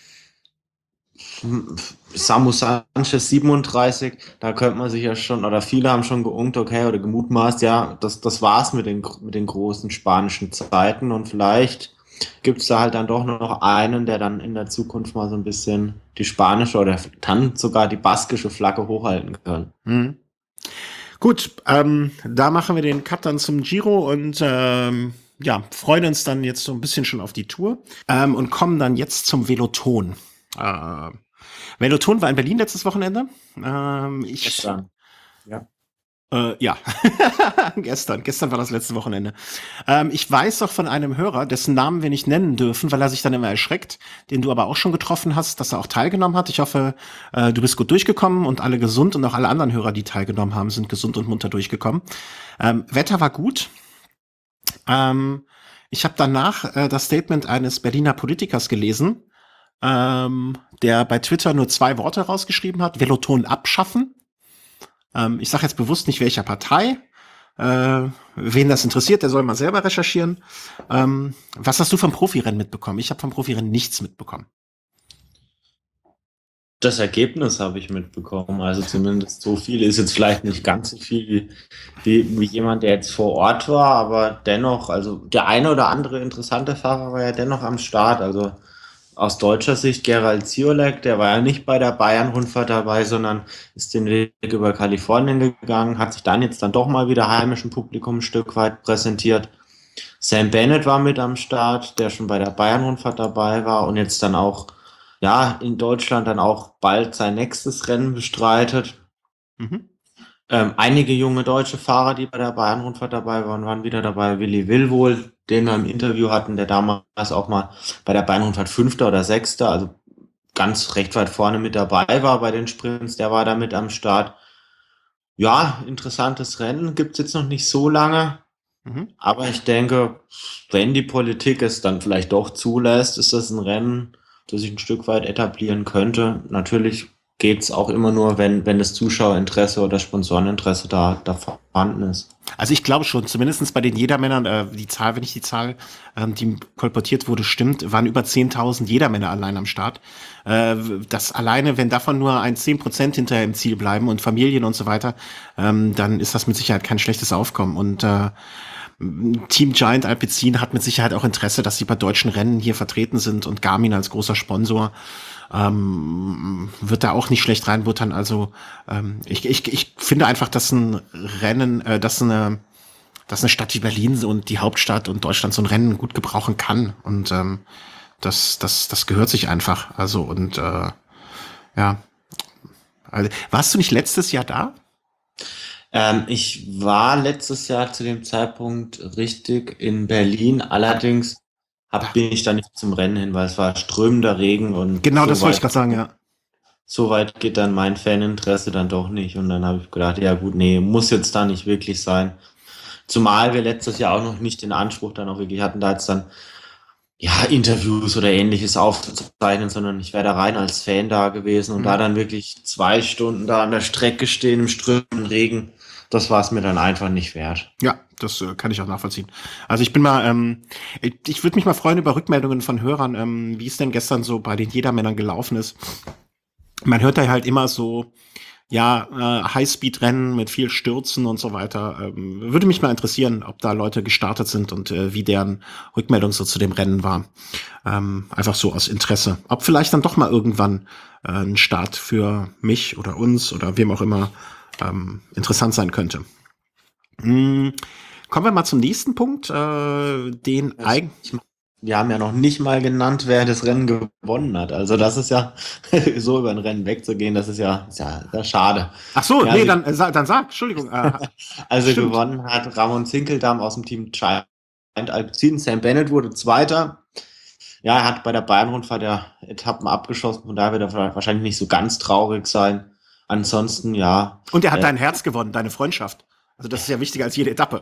S2: Samu Sanchez siebenunddreißig, da könnte man sich ja schon, oder viele haben schon geunkt, okay, oder gemutmaßt, ja, das, das war's mit den, mit den großen spanischen Zeiten und vielleicht gibt es da halt dann doch noch einen, der dann in der Zukunft mal so ein bisschen die spanische oder dann sogar die baskische Flagge hochhalten kann.
S1: Mhm. Gut, ähm, da machen wir den Cut dann zum Giro und ähm, ja, freuen uns dann jetzt so ein bisschen schon auf die Tour ähm, und kommen dann jetzt zum Veloton. Äh, Veloton war in Berlin letztes Wochenende. Ähm, ich
S2: Gestern. Ja.
S1: Äh, ja, gestern. Gestern war das letzte Wochenende. Ähm, ich weiß doch von einem Hörer, dessen Namen wir nicht nennen dürfen, weil er sich dann immer erschreckt, den du aber auch schon getroffen hast, dass er auch teilgenommen hat. Ich hoffe, äh, du bist gut durchgekommen und alle gesund und auch alle anderen Hörer, die teilgenommen haben, sind gesund und munter durchgekommen. Ähm, Wetter war gut. Ähm, ich habe danach äh, das Statement eines Berliner Politikers gelesen, ähm, der bei Twitter nur zwei Worte rausgeschrieben hat: Veloton abschaffen. Ähm, ich sage jetzt bewusst nicht welcher Partei. Äh, wen das interessiert, der soll mal selber recherchieren. Ähm, was hast du vom Profirennen mitbekommen? Ich habe vom Profirennen nichts mitbekommen.
S2: Das Ergebnis habe ich mitbekommen, also zumindest so viel, ist jetzt vielleicht nicht ganz so viel wie, wie jemand, der jetzt vor Ort war, aber dennoch, also der eine oder andere interessante Fahrer war ja dennoch am Start, also aus deutscher Sicht Gerald Ciolek, der war ja nicht bei der Bayern-Rundfahrt dabei, sondern ist den Weg über Kalifornien gegangen, hat sich dann jetzt dann doch mal wieder heimischem Publikum ein Stück weit präsentiert. Sam Bennett war mit am Start, der schon bei der Bayern-Rundfahrt dabei war und jetzt dann auch, ja, in Deutschland dann auch bald sein nächstes Rennen bestreitet.
S1: Mhm.
S2: Ähm, einige junge deutsche Fahrer, die bei der Bayern-Rundfahrt dabei waren, waren wieder dabei. Willi Willwohl, den wir im Interview hatten, der damals auch mal bei der Bayern-Rundfahrt Fünfter oder Sechster, also ganz recht weit vorne mit dabei war bei den Sprints, der war da mit am Start. Ja, interessantes Rennen, gibt's jetzt noch nicht so lange,
S1: Mhm.
S2: aber ich denke, wenn die Politik es dann vielleicht doch zulässt, ist das ein Rennen, das sich ein Stück weit etablieren könnte. Natürlich geht's auch immer nur, wenn, wenn das Zuschauerinteresse oder Sponsoreninteresse da, da vorhanden ist.
S1: Also ich glaube schon, zumindestens bei den Jedermännern, äh, die Zahl, wenn ich die Zahl, ähm, die kolportiert wurde, stimmt, waren über zehntausend Jedermänner allein am Start. Äh, das alleine, wenn davon nur ein zehn Prozent hinterher im Ziel bleiben und Familien und so weiter, ähm, dann ist das mit Sicherheit kein schlechtes Aufkommen. Und äh, Team Giant Alpecin hat mit Sicherheit auch Interesse, dass sie bei deutschen Rennen hier vertreten sind und Garmin als großer Sponsor ähm, wird da auch nicht schlecht reinbuttern. Also ähm, ich, ich, ich finde einfach, dass ein Rennen, äh, dass eine, dass eine Stadt wie Berlin und die Hauptstadt und Deutschland so ein Rennen gut gebrauchen kann. Und ähm, das, das, das gehört sich einfach. Also und äh, ja. Also, warst du nicht letztes Jahr da?
S2: Ähm, ich war letztes Jahr zu dem Zeitpunkt richtig in Berlin, allerdings hab,
S1: Da.
S2: bin ich da nicht zum Rennen hin, weil es war strömender Regen und
S1: Genau,
S2: so
S1: das wollte ich
S2: weit,
S1: gerade sagen, ja.
S2: so weit geht dann mein Faninteresse dann doch nicht. Und dann habe ich gedacht, ja gut, nee, muss jetzt da nicht wirklich sein. Zumal wir letztes Jahr auch noch nicht den Anspruch dann auch wirklich hatten, da jetzt dann ja Interviews oder ähnliches aufzuzeichnen, sondern ich wäre da rein als Fan da gewesen und da
S1: Mhm.
S2: dann wirklich zwei Stunden da an der Strecke stehen im strömenden Regen, das war es mir dann einfach nicht wert.
S1: Ja, das äh, kann ich auch nachvollziehen. Also ich bin mal, ähm, ich, ich würde mich mal freuen über Rückmeldungen von Hörern, ähm, wie es denn gestern so bei den Jedermännern gelaufen ist. Man hört da halt immer so, ja, äh, Highspeed-Rennen mit viel Stürzen und so weiter. Ähm, würde mich mal interessieren, ob da Leute gestartet sind und äh, wie deren Rückmeldung so zu dem Rennen war. Ähm, einfach so aus Interesse. Ob vielleicht dann doch mal irgendwann äh, ein Start für mich oder uns oder wem auch immer ähm, interessant sein könnte. Mm, kommen wir mal zum nächsten Punkt, äh, den
S2: Das,
S1: eigen.
S2: ich, wir haben ja noch nicht mal genannt, wer das Rennen gewonnen hat. Also das ist ja so über ein Rennen wegzugehen, das ist ja, ist ja, sehr schade.
S1: Ach so,
S2: Ja,
S1: nee,
S2: also,
S1: dann, äh, sa- dann sag, Entschuldigung. Äh,
S2: also
S1: stimmt.
S2: gewonnen hat Ramon Zinkeldam aus dem Team Giant Alpecin. Sam Bennett wurde Zweiter. Ja, er hat bei der Bayern-Rundfahrt ja Etappen abgeschossen, von daher wird er wahrscheinlich nicht so ganz traurig sein. Ansonsten, ja,
S1: Und er hat
S2: äh,
S1: dein Herz gewonnen, deine Freundschaft. Also das ist ja wichtiger als jede Etappe.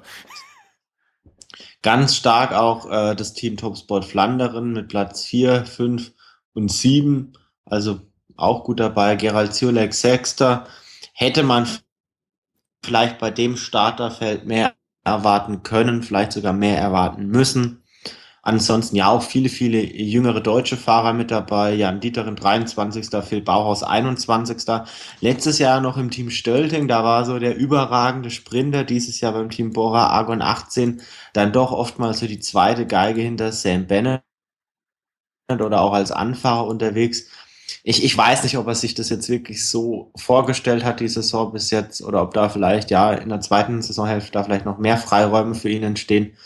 S2: ganz stark auch äh, das Team Topsport Flanderen mit Platz vier, fünf und sieben. Also auch gut dabei. Gerald Ziolek Sechster. Hätte man vielleicht bei dem Starterfeld mehr erwarten können, vielleicht sogar mehr erwarten müssen. Ansonsten ja auch viele, viele jüngere deutsche Fahrer mit dabei. Jan Dieteren dreiundzwanzigster. Phil Bauhaus einundzwanzigster. Letztes Jahr noch im Team Stölting, da war so der überragende Sprinter. Dieses Jahr beim Team Bora Argon achtzehn. Dann doch oftmals so die zweite Geige hinter Sam Bennett oder auch als Anfahrer unterwegs. Ich, ich weiß nicht, ob er sich das jetzt wirklich so vorgestellt hat, die Saison bis jetzt, oder ob da vielleicht, ja, in der zweiten Saisonhälfte da vielleicht noch mehr Freiräume für ihn entstehen.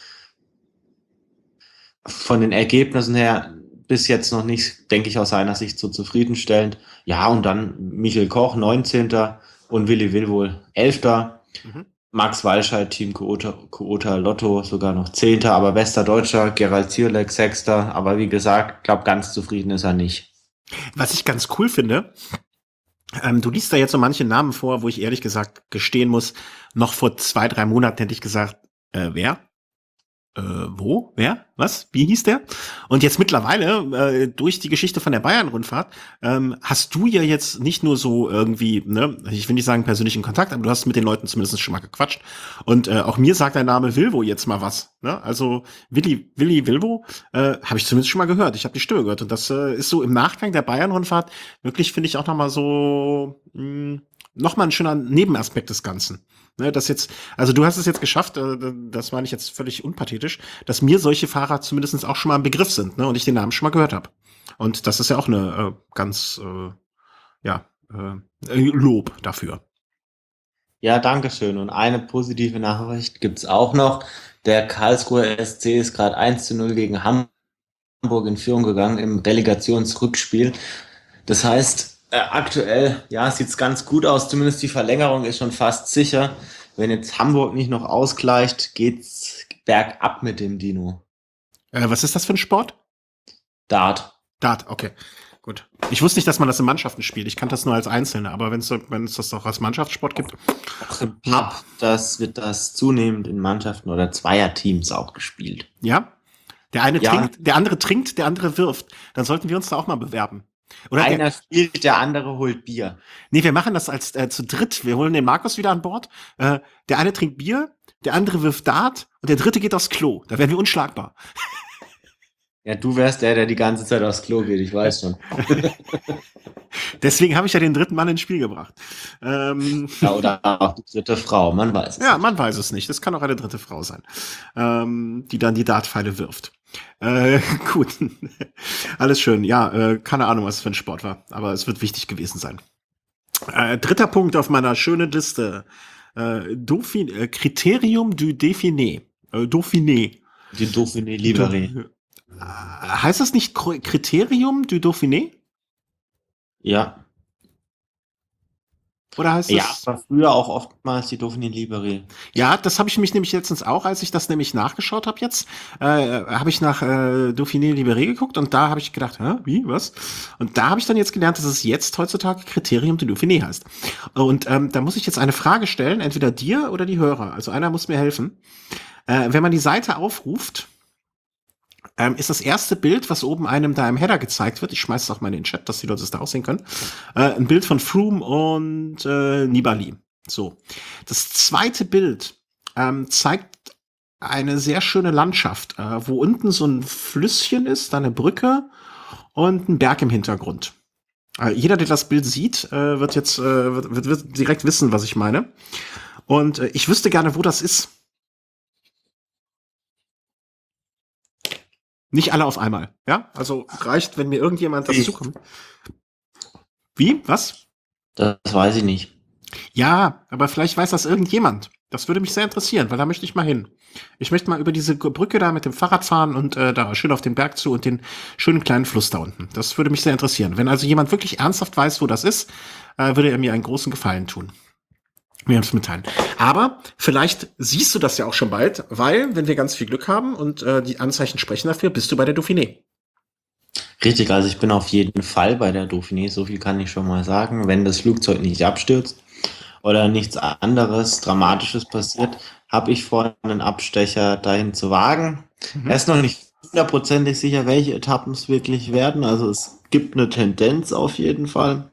S2: Von den Ergebnissen her bis jetzt noch nicht, denke ich, aus seiner Sicht so zufriedenstellend. Ja, und dann Michael Koch, neunzehnter. und Willi Willwohl, elfter.
S1: Mhm.
S2: Max Walscheid, Team Kuota, Kuota Lotto, sogar noch zehnter. Aber bester Deutscher, Gerald Zierleck, sechster. Aber wie gesagt, glaube ganz zufrieden ist er nicht.
S1: Was ich ganz cool finde, ähm, du liest da jetzt so manche Namen vor, wo ich ehrlich gesagt gestehen muss, noch vor zwei, drei Monaten hätte ich gesagt, äh, wer? Äh, wo? Wer? Was? Wie hieß der? Und jetzt mittlerweile, äh, durch die Geschichte von der Bayern-Rundfahrt, ähm, hast du ja jetzt nicht nur so irgendwie, ne, ich will nicht sagen persönlichen Kontakt, aber du hast mit den Leuten zumindest schon mal gequatscht. Und äh, auch mir sagt der Name Wilvo jetzt mal was. Ne? Also Willi, Willi Wilvo äh, habe ich zumindest schon mal gehört. Ich habe die Stimme gehört. Und das äh, ist so im Nachgang der Bayern-Rundfahrt wirklich, finde ich, auch noch mal so mh, noch mal ein schöner Nebenaspekt des Ganzen. Ne, das jetzt, also du hast es jetzt geschafft, äh, das meine ich jetzt völlig unpathetisch, dass mir solche Fahrer zumindest auch schon mal ein Begriff sind, ne, und ich den Namen schon mal gehört habe. Und das ist ja auch eine äh, ganz, äh, ja, äh, Lob dafür.
S2: Ja, danke schön. Und eine positive Nachricht gibt's auch noch. Der Karlsruher S C ist gerade eins zu null gegen Hamburg in Führung gegangen im Relegationsrückspiel. Das heißt, Äh, aktuell, ja, sieht es ganz gut aus. Zumindest die Verlängerung ist schon fast sicher. Wenn jetzt Hamburg nicht noch ausgleicht, geht's bergab mit dem Dino.
S1: Äh, was ist das für ein Sport?
S2: Dart.
S1: Dart, okay. Gut. Ich wusste nicht, dass man das in Mannschaften spielt. Ich kannte das nur als Einzelne, aber wenn es so, wenn es das auch als Mannschaftssport gibt.
S2: Auch im Pub, das wird das zunehmend in Mannschaften oder Zweierteams auch gespielt.
S1: Ja. Der eine
S2: Ja,
S1: trinkt, der andere trinkt, der andere wirft. Dann sollten wir uns da auch mal bewerben. Oder der,
S2: einer spielt, der andere holt Bier.
S1: nee, wir machen das als äh, zu dritt. Wir holen den Markus wieder an Bord. Äh, der eine trinkt Bier, der andere wirft Dart und der dritte geht aufs Klo. Da werden wir unschlagbar.
S2: Ja, du wärst der, der die ganze Zeit aufs Klo geht, ich weiß schon.
S1: Deswegen habe ich ja den dritten Mann ins Spiel gebracht. Ähm,
S2: Ja, oder auch die dritte Frau, man weiß es
S1: ja,
S2: nicht.
S1: man weiß es nicht. Das kann auch eine dritte Frau sein, ähm, die dann die Dartpfeile wirft. Äh, gut. Alles schön. Ja, äh, keine Ahnung, was es für ein Sport war, aber es wird wichtig gewesen sein. Äh, dritter Punkt auf meiner schönen Liste. Äh, Dauphin, äh, Kriterium du Dauphiné. Äh, Dauphiné.
S2: Die Dauphiné Libéré.
S1: Äh, heißt das nicht Kr- Kriterium du Dauphiné?
S2: Ja.
S1: Oder heißt
S2: Ja,
S1: das?
S2: war früher auch oftmals die Dauphiné Libéré.
S1: Ja, das habe ich mich nämlich letztens auch, als ich das nämlich nachgeschaut habe jetzt, äh, habe ich nach äh, Dauphiné Libéré geguckt und da habe ich gedacht, hä, wie, was? Und da habe ich dann jetzt gelernt, dass es jetzt heutzutage Kriterium de Dauphiné heißt. Und ähm, da muss ich jetzt eine Frage stellen, entweder dir oder die Hörer. Also einer muss mir helfen. Äh, wenn man die Seite aufruft, ähm, ist das erste Bild, was oben einem da im Header gezeigt wird, ich schmeiß es auch mal in den Chat, dass die Leute es da auch sehen können, äh, ein Bild von Froome und äh, Nibali. So. Das zweite Bild ähm, zeigt eine sehr schöne Landschaft, äh, wo unten so ein Flüsschen ist, da eine Brücke und ein Berg im Hintergrund. Äh, jeder, der das Bild sieht, äh, wird jetzt äh, wird, wird, wird direkt wissen, was ich meine. Und äh, ich wüsste gerne, wo das ist. Nicht alle auf einmal, ja? Also reicht, wenn mir irgendjemand das
S2: Wie?
S1: zukommt. Wie? Was?
S2: Das weiß ich nicht.
S1: Ja, aber vielleicht weiß das irgendjemand. Das würde mich sehr interessieren, weil da möchte ich mal hin. Ich möchte mal über diese Brücke da mit dem Fahrrad fahren und äh, da schön auf den Berg zu und den schönen kleinen Fluss da unten. Das würde mich sehr interessieren. Wenn also jemand wirklich ernsthaft weiß, wo das ist, äh, würde er mir einen großen Gefallen tun. Mir uns mitteilen. Aber vielleicht siehst du das ja auch schon bald, weil, wenn wir ganz viel Glück haben und äh, die Anzeichen sprechen dafür, bist du bei der Dauphiné.
S2: Richtig, also ich bin auf jeden Fall bei der Dauphiné, so viel kann ich schon mal sagen. Wenn das Flugzeug nicht abstürzt oder nichts anderes Dramatisches passiert, habe ich vor, einen Abstecher dahin zu wagen.
S1: Mhm.
S2: Er ist noch nicht hundertprozentig sicher, welche Etappen es wirklich werden. Also es gibt eine Tendenz auf jeden Fall.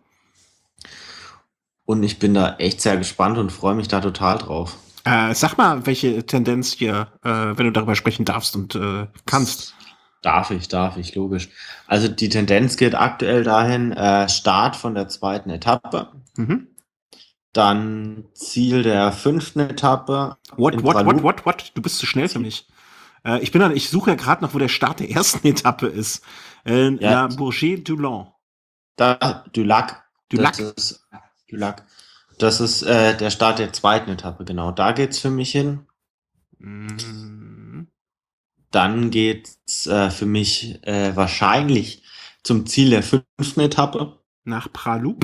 S2: Und ich bin da echt sehr gespannt und freue mich da total drauf.
S1: Äh, sag mal, welche Tendenz hier, äh, wenn du darüber sprechen darfst und äh, kannst.
S2: Darf ich, darf ich, logisch. Also die Tendenz geht aktuell dahin, äh, Start von der zweiten Etappe,
S1: Mhm.
S2: dann Ziel der fünften Etappe.
S1: What,
S2: in
S1: what, what,
S2: Pralou.
S1: what, what? Du bist zu schnell für mich. Äh, ich bin dann, ich suche ja gerade noch, wo der Start der ersten Etappe ist. Äh,
S2: Ja.
S1: La Bourget-Doulan.
S2: Da, Dulac.
S1: Dulac.
S2: Das ist, Dulac. Das ist äh, der Start der zweiten Etappe, genau. Da geht's für mich hin.
S1: Mhm.
S2: Dann geht's äh, für mich äh, wahrscheinlich zum Ziel der fünften Etappe.
S1: Nach Pralou.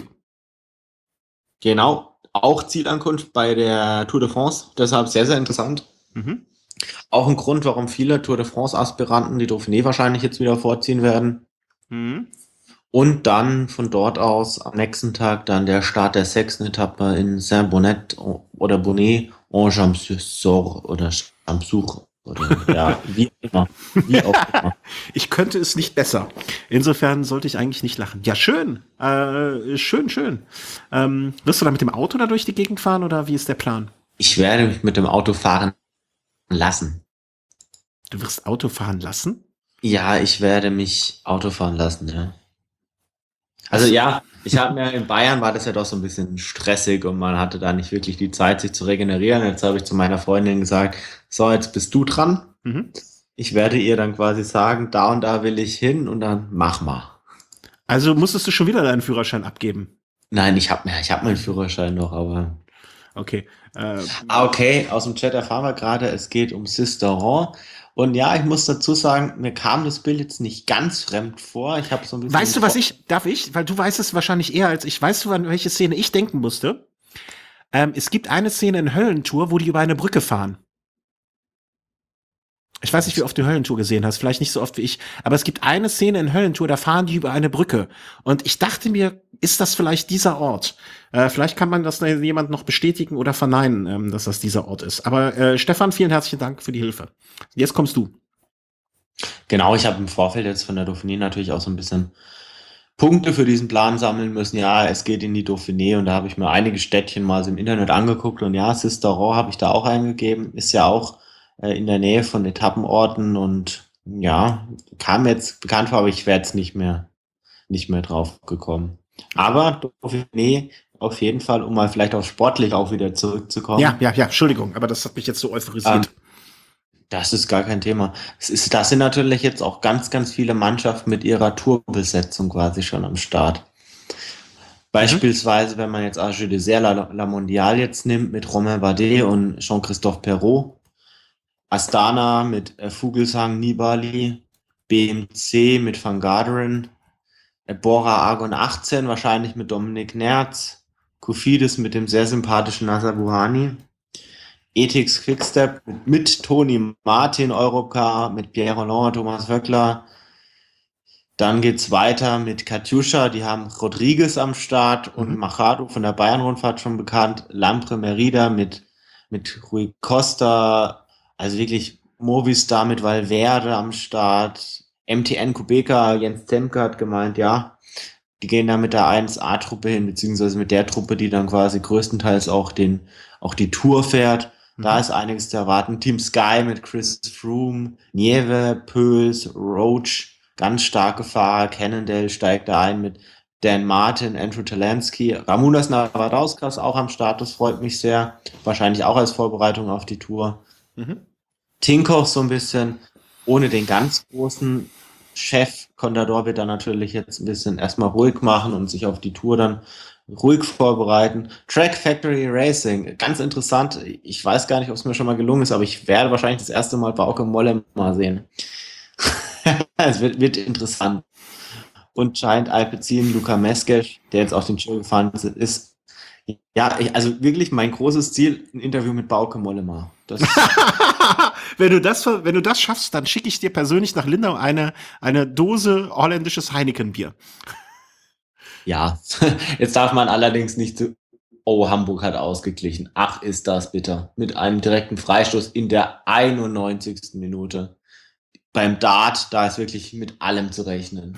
S2: Genau. Auch Zielankunft bei der Tour de France. Deshalb sehr, sehr interessant.
S1: Mhm.
S2: Auch ein Grund, warum viele Tour de France-Aspiranten die Dauphiné wahrscheinlich jetzt wieder vorziehen werden.
S1: Mhm.
S2: Und dann von dort aus am nächsten Tag dann der Start der sechsten Etappe in Saint-Bonnet oder Bonnet en Champsaur oder Champsour oder ja, wie immer. Wie auch immer.
S1: Ich könnte es nicht besser. Insofern sollte ich eigentlich nicht lachen. Ja, schön. Äh, schön, schön. Ähm, wirst du da mit dem Auto da durch die Gegend fahren oder wie ist der Plan?
S2: Ich werde mich mit dem Auto fahren lassen.
S1: Du wirst Auto fahren lassen?
S2: Ja, ich werde mich Auto fahren lassen, ja. Also ja, ich habe mir in Bayern war das ja doch so ein bisschen stressig und man hatte da nicht wirklich die Zeit, sich zu regenerieren. Jetzt habe ich zu meiner Freundin gesagt, so, jetzt bist du dran.
S1: Mhm.
S2: Ich werde ihr dann quasi sagen, da und da will ich hin und dann mach mal.
S1: Also musstest du schon wieder deinen Führerschein abgeben?
S2: Nein, ich habe ich hab meinen Führerschein noch, aber...
S1: Okay. Äh,
S2: Ah, okay, aus dem Chat erfahren wir gerade, es geht um Sisteron Und ja, ich muss dazu sagen, mir kam das Bild jetzt nicht ganz fremd vor. Ich habe so ein bisschen
S1: Weißt du, was
S2: vor.
S1: ich, darf ich? Weil du weißt es wahrscheinlich eher als ich. Weißt du, an welche Szene ich denken musste? Ähm, es gibt eine Szene in Höllentour, wo die über eine Brücke fahren. Ich weiß nicht, wie oft du Höllentour gesehen hast, vielleicht nicht so oft wie ich, aber es gibt eine Szene in Höllentour, da fahren die über eine Brücke. Und ich dachte mir, ist das vielleicht dieser Ort? Äh, vielleicht kann man das dann jemand noch bestätigen oder verneinen, ähm, dass das dieser Ort ist. Aber äh, Stefan, vielen herzlichen Dank für die Hilfe. Jetzt kommst du.
S2: Genau, ich habe im Vorfeld jetzt von der Dauphiné natürlich auch so ein bisschen Punkte für diesen Plan sammeln müssen. Ja, es geht in die Dauphiné und da habe ich mir einige Städtchen mal so im Internet angeguckt und ja, Sisteron habe ich da auch eingegeben, ist ja auch äh, in der Nähe von Etappenorten und ja, kam jetzt bekannt vor, aber ich wäre jetzt nicht mehr, nicht mehr drauf gekommen. Aber Dauphiné auf jeden Fall, um mal vielleicht auf sportlich auch wieder
S1: Ja,
S2: zurückzukommen.
S1: ja, ja, Entschuldigung, aber das hat mich jetzt so
S2: Ähm,
S1: euphorisiert.
S2: Das ist gar kein Thema. Es ist, das sind natürlich jetzt auch ganz, ganz viele Mannschaften mit ihrer Tourbesetzung quasi schon am Start.
S1: Mhm.
S2: Beispielsweise, wenn man jetzt Arche Dessert La, La Mondiale jetzt nimmt mit Romain Bardet und Jean-Christophe Perrault, Astana mit äh, Fuglsang Nibali, B M C mit Van Garderen, äh, Bora Argon achtzehn wahrscheinlich mit Dominik Nerz, Kofidis mit dem sehr sympathischen Nasser Buhani, Ethics Quickstep mit, mit Toni Martin, Europcar, mit Pierre Rolland, Thomas Vöckler. Dann geht's weiter mit Katjuscha, die haben Rodriguez am Start und
S1: Mhm.
S2: Machado von der Bayern-Rundfahrt schon bekannt. Lampre Merida mit, mit Rui Costa, also wirklich Movistar mit Valverde am Start. M T N Kubeka, Jens Temke hat gemeint, ja, die gehen da mit der eins A-Truppe hin, beziehungsweise mit der Truppe, die dann quasi größtenteils auch den, auch die Tour fährt. Da
S1: Mhm.
S2: ist einiges zu erwarten. Team Sky mit Chris Froome, Nieve, Pöls, Roach, ganz starke Fahrer. Cannondale steigt da ein mit Dan Martin, Andrew Talansky. Ramunas Navadauskas auch am Start, das freut mich sehr. Wahrscheinlich auch als Vorbereitung auf die Tour.
S1: Mhm.
S2: Tinkoff so ein bisschen, ohne den ganz großen Chef. Contador wird dann natürlich jetzt ein bisschen erstmal ruhig machen und sich auf die Tour dann ruhig vorbereiten. Track Factory Racing, ganz interessant. Ich weiß gar nicht, ob es mir schon mal gelungen ist, aber ich werde wahrscheinlich das erste Mal Bauke Mollema mal sehen. Es wird, wird interessant. Und Giant Alpecin, Luca Meskes, der jetzt auf den Tour gefahren ist. Ja, ich, also wirklich mein großes Ziel, ein Interview mit Bauke Mollema. Das
S1: wenn du das, wenn du das schaffst, dann schicke ich dir persönlich nach Lindau eine, eine Dose holländisches Heineken-Bier.
S2: Ja, jetzt darf man allerdings nicht zu. Oh, Hamburg hat ausgeglichen. Ach, ist das bitter. Mit einem direkten Freistoß in der einundneunzigsten Minute. Beim Dart, da ist wirklich mit allem zu rechnen.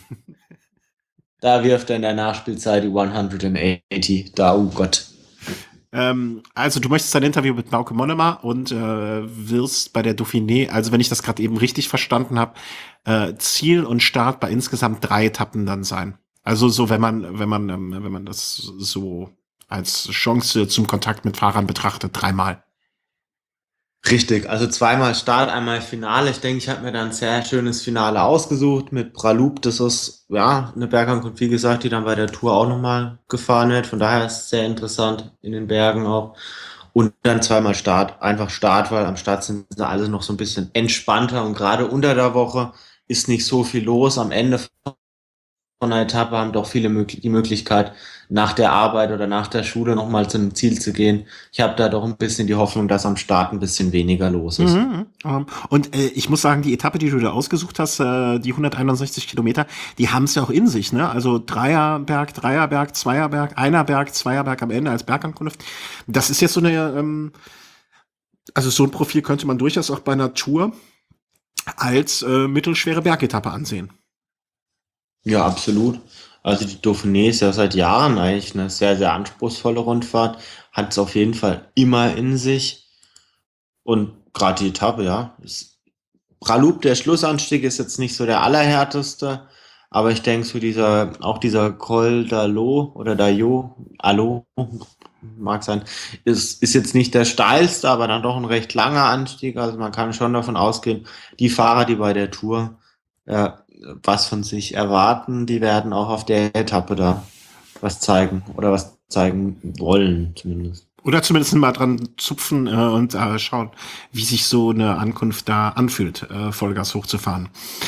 S2: Da wirft er in der Nachspielzeit die hundertachtzig. Da, oh Gott.
S1: Ähm, also du möchtest ein Interview mit Bauke Mollema und äh, wirst bei der Dauphiné, also wenn ich das gerade eben richtig verstanden habe, äh, Ziel und Start bei insgesamt drei Etappen dann sein. Also so, wenn man, wenn man, ähm, wenn man das so als Chance zum Kontakt mit Fahrern betrachtet, dreimal.
S2: Richtig, also zweimal Start, einmal Finale. Ich denke, ich habe mir dann ein sehr schönes Finale ausgesucht mit Pralup. Das ist ja eine Bergankunft, wie gesagt, die dann bei der Tour auch nochmal gefahren wird. Von daher ist es sehr interessant in den Bergen auch. Und dann zweimal Start, einfach Start, weil am Start sind sie alle noch so ein bisschen entspannter und gerade unter der Woche ist nicht so viel los. Am Ende von der Etappe haben doch viele möglich die Möglichkeit, nach der Arbeit oder nach der Schule nochmal zu einem Ziel zu gehen. Ich habe da doch ein bisschen die Hoffnung, dass am Start ein bisschen weniger los ist.
S1: Mhm, ähm, und äh, ich muss sagen, die Etappe, die du da ausgesucht hast, äh, die hunderteinundsechzig Kilometer, die haben es ja auch in sich, ne? Also Dreierberg, Dreierberg, Zweierberg, Einerberg, Zweierberg am Ende als Bergankunft. Das ist jetzt so eine, ähm, also so ein Profil könnte man durchaus auch bei einer Tour als äh, mittelschwere Bergetappe ansehen.
S2: Ja, absolut. Also die Dauphiné ist ja seit Jahren eigentlich eine sehr, sehr anspruchsvolle Rundfahrt, hat es auf jeden Fall immer in sich. Und gerade die Etappe, ja. Ist, Pralup, der Schlussanstieg ist jetzt nicht so der allerhärteste, aber ich denke, so dieser, auch dieser Col d'Alo oder d'Ajo, Alo, mag sein, ist, ist jetzt nicht der steilste, aber dann doch ein recht langer Anstieg. Also man kann schon davon ausgehen, die Fahrer, die bei der Tour äh, was von sich erwarten, die werden auch auf der Etappe da was zeigen oder was zeigen wollen zumindest.
S1: Oder zumindest mal dran zupfen äh, und äh, schauen, wie sich so eine Ankunft da anfühlt, äh, Vollgas hochzufahren.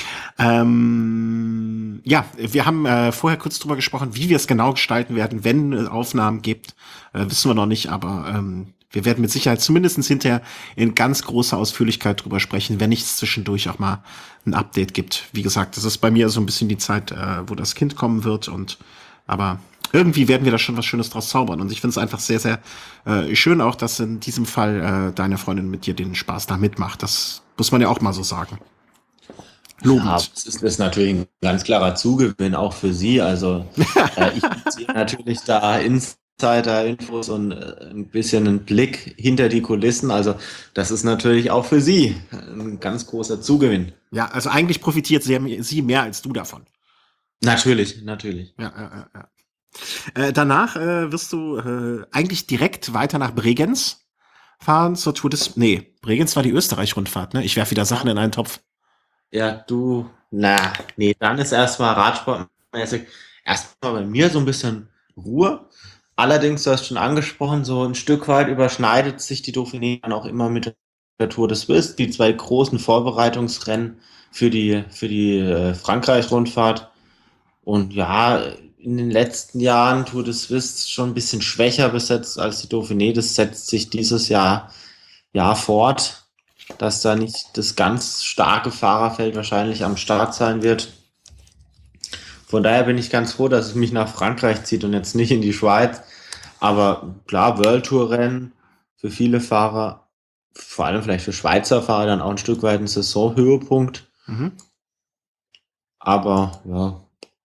S1: Ähm, ja, wir haben äh, vorher kurz drüber gesprochen, wie wir es genau gestalten werden, wenn es Aufnahmen gibt. Äh, wissen wir noch nicht, aber ähm, wir werden mit Sicherheit zumindest hinterher in ganz großer Ausführlichkeit drüber sprechen, wenn nicht zwischendurch auch mal ein Update gibt. Wie gesagt, das ist bei mir so ein bisschen die Zeit, äh, wo das Kind kommen wird und aber irgendwie werden wir da schon was Schönes draus zaubern. Und ich finde es einfach sehr, sehr äh, schön auch, dass in diesem Fall äh, deine Freundin mit dir den Spaß da mitmacht. Das muss man ja auch mal so sagen.
S2: Ja,
S1: Lobend.
S2: das ist, das ist natürlich ein ganz klarer Zugewinn auch für Sie. Also äh, ich beziehe natürlich da Insider-Infos und äh, ein bisschen einen Blick hinter die Kulissen. Also das ist natürlich auch für Sie ein ganz großer Zugewinn.
S1: Ja, also eigentlich profitiert sie, sie mehr als du davon.
S2: Natürlich, natürlich.
S1: Ja, ja, ja, ja. Äh, danach äh, wirst du äh, eigentlich direkt weiter nach Bregenz fahren zur Tour des. Nee, Bregenz war die Österreich-Rundfahrt, ne? Ich werfe wieder Sachen in einen Topf.
S2: Ja, du, na, nee, dann ist erstmal radsportmäßig erstmal bei mir so ein bisschen Ruhe. Allerdings, du hast schon angesprochen, so ein Stück weit überschneidet sich die Dauphiné dann auch immer mit der Tour de Suisse, die zwei großen Vorbereitungsrennen für die, für die äh, Frankreich-Rundfahrt. Und ja, in den letzten Jahren Tour de Suisse schon ein bisschen schwächer besetzt als die Dauphiné. Das setzt sich dieses Jahr, Jahr fort, dass da nicht das ganz starke Fahrerfeld wahrscheinlich am Start sein wird. Von daher bin ich ganz froh, dass es mich nach Frankreich zieht und jetzt nicht in die Schweiz. Aber klar, World Tour Rennen für viele Fahrer, vor allem vielleicht für Schweizer Fahrer, dann auch ein Stück weit ein Saisonhöhepunkt.
S1: Mhm.
S2: Aber ja,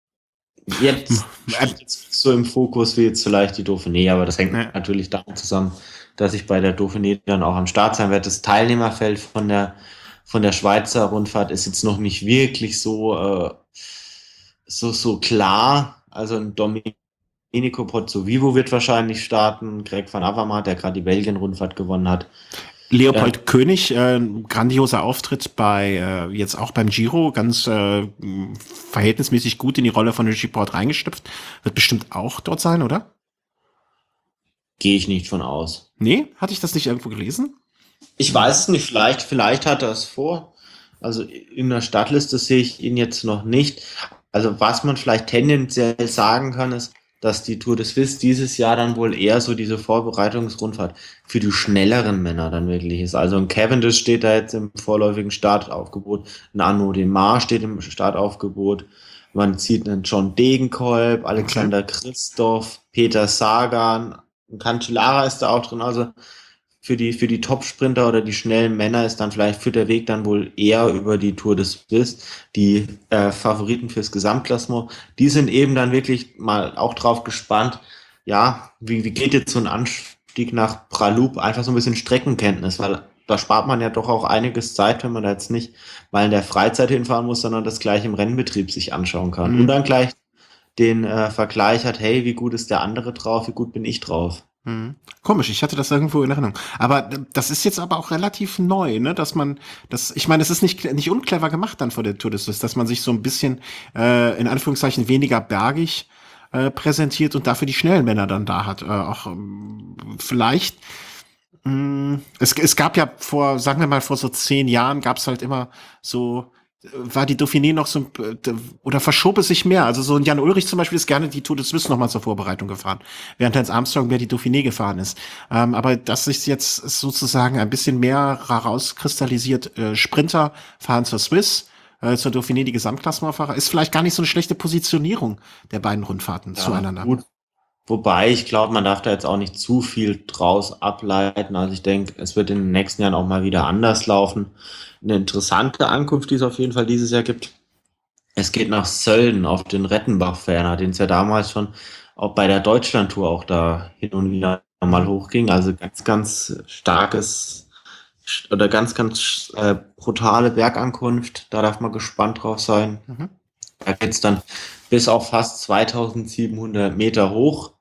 S2: jetzt steht jetzt so im Fokus wie jetzt vielleicht die Dauphiné, aber das hängt
S1: Ja.
S2: natürlich damit zusammen, dass ich bei der Dauphiné dann auch am Start sein werde. Das Teilnehmerfeld von der, von der Schweizer Rundfahrt ist jetzt noch nicht wirklich so, äh, so, so klar. Also ein Domenico Pozzovivo wird wahrscheinlich starten, Greg van Avermaet, der gerade die Belgien-Rundfahrt gewonnen hat.
S1: Leopold ja. König, äh, grandioser Auftritt bei äh, jetzt auch beim Giro, ganz äh, verhältnismäßig gut in die Rolle von Richie Porte reingestüpft. Wird bestimmt auch dort sein, oder?
S2: Gehe ich nicht von aus.
S1: Nee, hatte ich das nicht irgendwo gelesen?
S2: Ich weiß es nicht, vielleicht, vielleicht hat er es vor. Also in der Startliste sehe ich ihn jetzt noch nicht. Also was man vielleicht tendenziell sagen kann, ist, dass die Tour de Suisse dieses Jahr dann wohl eher so diese Vorbereitungsrundfahrt für die schnelleren Männer dann wirklich ist. Also ein Cavendish steht da jetzt im vorläufigen Startaufgebot, ein Arnaud Démare steht im Startaufgebot, man zieht einen John Degenkolb, Alexander okay. Christoph, Peter Sagan, ein Cancellara ist da auch drin, also für die, für die Top-Sprinter oder die schnellen Männer ist dann vielleicht führt der Weg dann wohl eher über die Tour de Suisse. Die äh, Favoriten fürs Gesamtklassement, die sind eben dann wirklich mal auch drauf gespannt, ja, wie, wie geht jetzt so ein Anstieg nach Pralup, einfach so ein bisschen Streckenkenntnis, weil da spart man ja doch auch einiges Zeit, wenn man da jetzt nicht mal in der Freizeit hinfahren muss, sondern das gleich im Rennbetrieb sich anschauen kann. Mhm. Und dann gleich den äh, Vergleich hat, hey, wie gut ist der andere drauf, wie gut bin ich drauf.
S1: Hm. Komisch, ich hatte das irgendwo in Erinnerung. Aber das ist jetzt aber auch relativ neu, ne, dass man, das, ich meine, es ist nicht nicht unclever gemacht dann vor der Tour de Suisse, dass man sich so ein bisschen äh, in Anführungszeichen weniger bergig äh, präsentiert und dafür die schnellen Männer dann da hat. Äh, auch ähm, vielleicht. Mh, es, es gab ja vor, sagen wir mal, vor so zehn Jahren gab es halt immer so. War die Dauphiné noch so, oder verschob es sich mehr? Also so ein Jan Ulrich zum Beispiel ist gerne die Tour de Suisse nochmal zur Vorbereitung gefahren, während Lance Armstrong mehr die Dauphiné gefahren ist. Ähm, aber dass sich jetzt sozusagen ein bisschen mehr herauskristallisiert, äh, Sprinter fahren zur Swiss, äh, zur Dauphiné die Gesamtklassementfahrer, ist vielleicht gar nicht so eine schlechte Positionierung der beiden Rundfahrten ja, zueinander.
S2: Gut. Wobei, ich glaube, man darf da jetzt auch nicht zu viel draus ableiten. Also ich denke, es wird in den nächsten Jahren auch mal wieder anders laufen. Eine interessante Ankunft, die es auf jeden Fall dieses Jahr gibt. Es geht nach Sölden auf den Rettenbach-Ferner, den es ja damals schon auch bei der Deutschlandtour auch da hin und wieder mal hochging. Also ganz, ganz starkes oder ganz, ganz äh, brutale Bergankunft. Da darf man gespannt drauf sein. Mhm. Da geht's dann bis auf fast zweitausendsiebenhundert Meter hoch.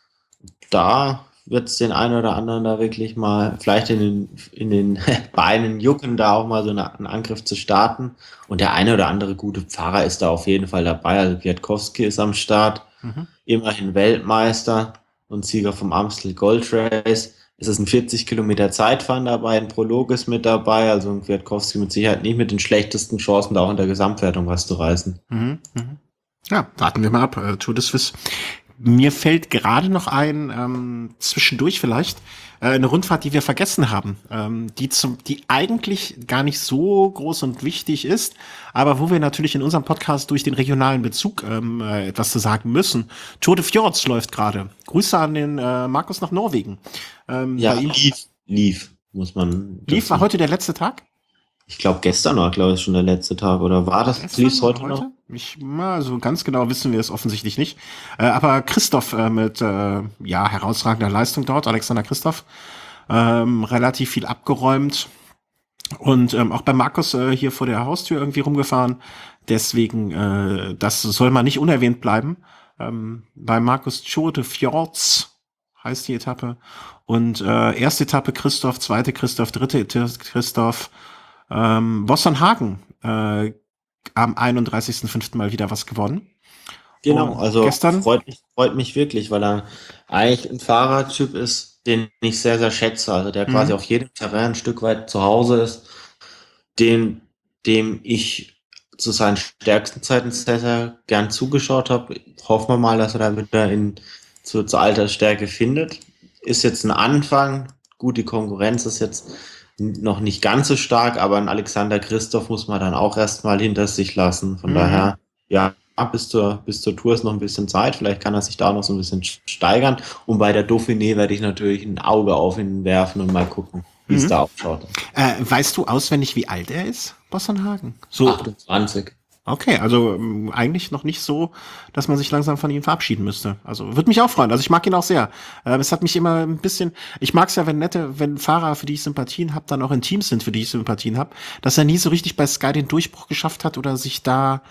S2: Da wird es den einen oder anderen da wirklich mal vielleicht in den, in den Beinen jucken, da auch mal so eine, einen Angriff zu starten. Und der eine oder andere gute Fahrer ist da auf jeden Fall dabei. Also Kwiatkowski ist am Start, mhm. immerhin Weltmeister und Sieger vom Amstel Gold Race. es ist ein vierzig Kilometer Zeitfahren dabei, ein Prolog ist mit dabei, also ein Kwiatkowski mit Sicherheit nicht mit den schlechtesten Chancen, da auch in der Gesamtwertung was zu reißen.
S1: Mhm, mhm. Ja, warten wir mal ab. Äh, Tour de Suisse. Mir fällt gerade noch ein, ähm, zwischendurch vielleicht, äh, eine Rundfahrt, die wir vergessen haben, ähm, die zum, die eigentlich gar nicht so groß und wichtig ist, aber wo wir natürlich in unserem Podcast durch den regionalen Bezug ähm, äh, etwas zu sagen müssen. Tour de Fjords läuft gerade. Grüße an den äh, Markus nach Norwegen. Ähm,
S2: Ja,
S1: bei ihm
S2: lief, lief, muss man.
S1: lief, war
S2: dazu-
S1: heute der letzte Tag?
S2: Ich glaube, gestern war, glaube ich, schon der letzte Tag, oder war das?
S1: Gestern
S2: Lief's
S1: oder
S2: heute noch?
S1: Ich, mal so ganz genau wissen wir es offensichtlich nicht. Äh, aber Christoph äh, mit äh, ja herausragender Leistung dort, Alexander Christoph, ähm, relativ viel abgeräumt und ähm, auch bei Markus äh, hier vor der Haustür irgendwie rumgefahren. Deswegen, äh, das soll mal nicht unerwähnt bleiben. Ähm, bei Markus Tour de Fjords heißt die Etappe. Und äh, erste Etappe Christoph, zweite Christoph, dritte Etappe Christoph. Ähm, Bossernhagen äh, am einunddreißigsten fünften mal wieder was gewonnen.
S2: Genau,
S1: Und
S2: also
S1: gestern,
S2: freut mich, freut mich wirklich, weil er eigentlich ein Fahrertyp ist, den ich sehr, sehr schätze. Also der quasi
S1: mhm.
S2: auf jedem Terrain ein Stück weit zu Hause ist, den, dem ich zu seinen stärksten Zeiten sehr, sehr gern zugeschaut habe. Hoffen wir mal, dass er da wieder in, zu, zur Altersstärke findet. Ist jetzt ein Anfang. Gut, die Konkurrenz ist jetzt noch nicht ganz so stark, aber ein Alexander Christoph muss man dann auch erstmal hinter sich lassen. Von
S1: Mhm.
S2: daher, ja, bis zur, bis zur Tour ist noch ein bisschen Zeit. Vielleicht kann er sich da noch so ein bisschen steigern. Und bei der Dauphiné werde ich natürlich ein Auge auf ihn werfen und mal gucken, wie es
S1: Mhm.
S2: da ausschaut.
S1: Äh, weißt du auswendig, wie alt er ist, Bossernhagen? So,
S2: achtundzwanzig.
S1: okay, also ähm, eigentlich noch nicht so, dass man sich langsam von ihm verabschieden müsste. Also würde mich auch freuen. Also ich mag ihn auch sehr. Ähm, es hat mich immer ein bisschen, ich mag es ja, wenn nette, wenn Fahrer, für die ich Sympathien habe, dann auch in Teams sind, für die ich Sympathien habe, dass er nie so richtig bei Sky den Durchbruch geschafft hat oder sich da,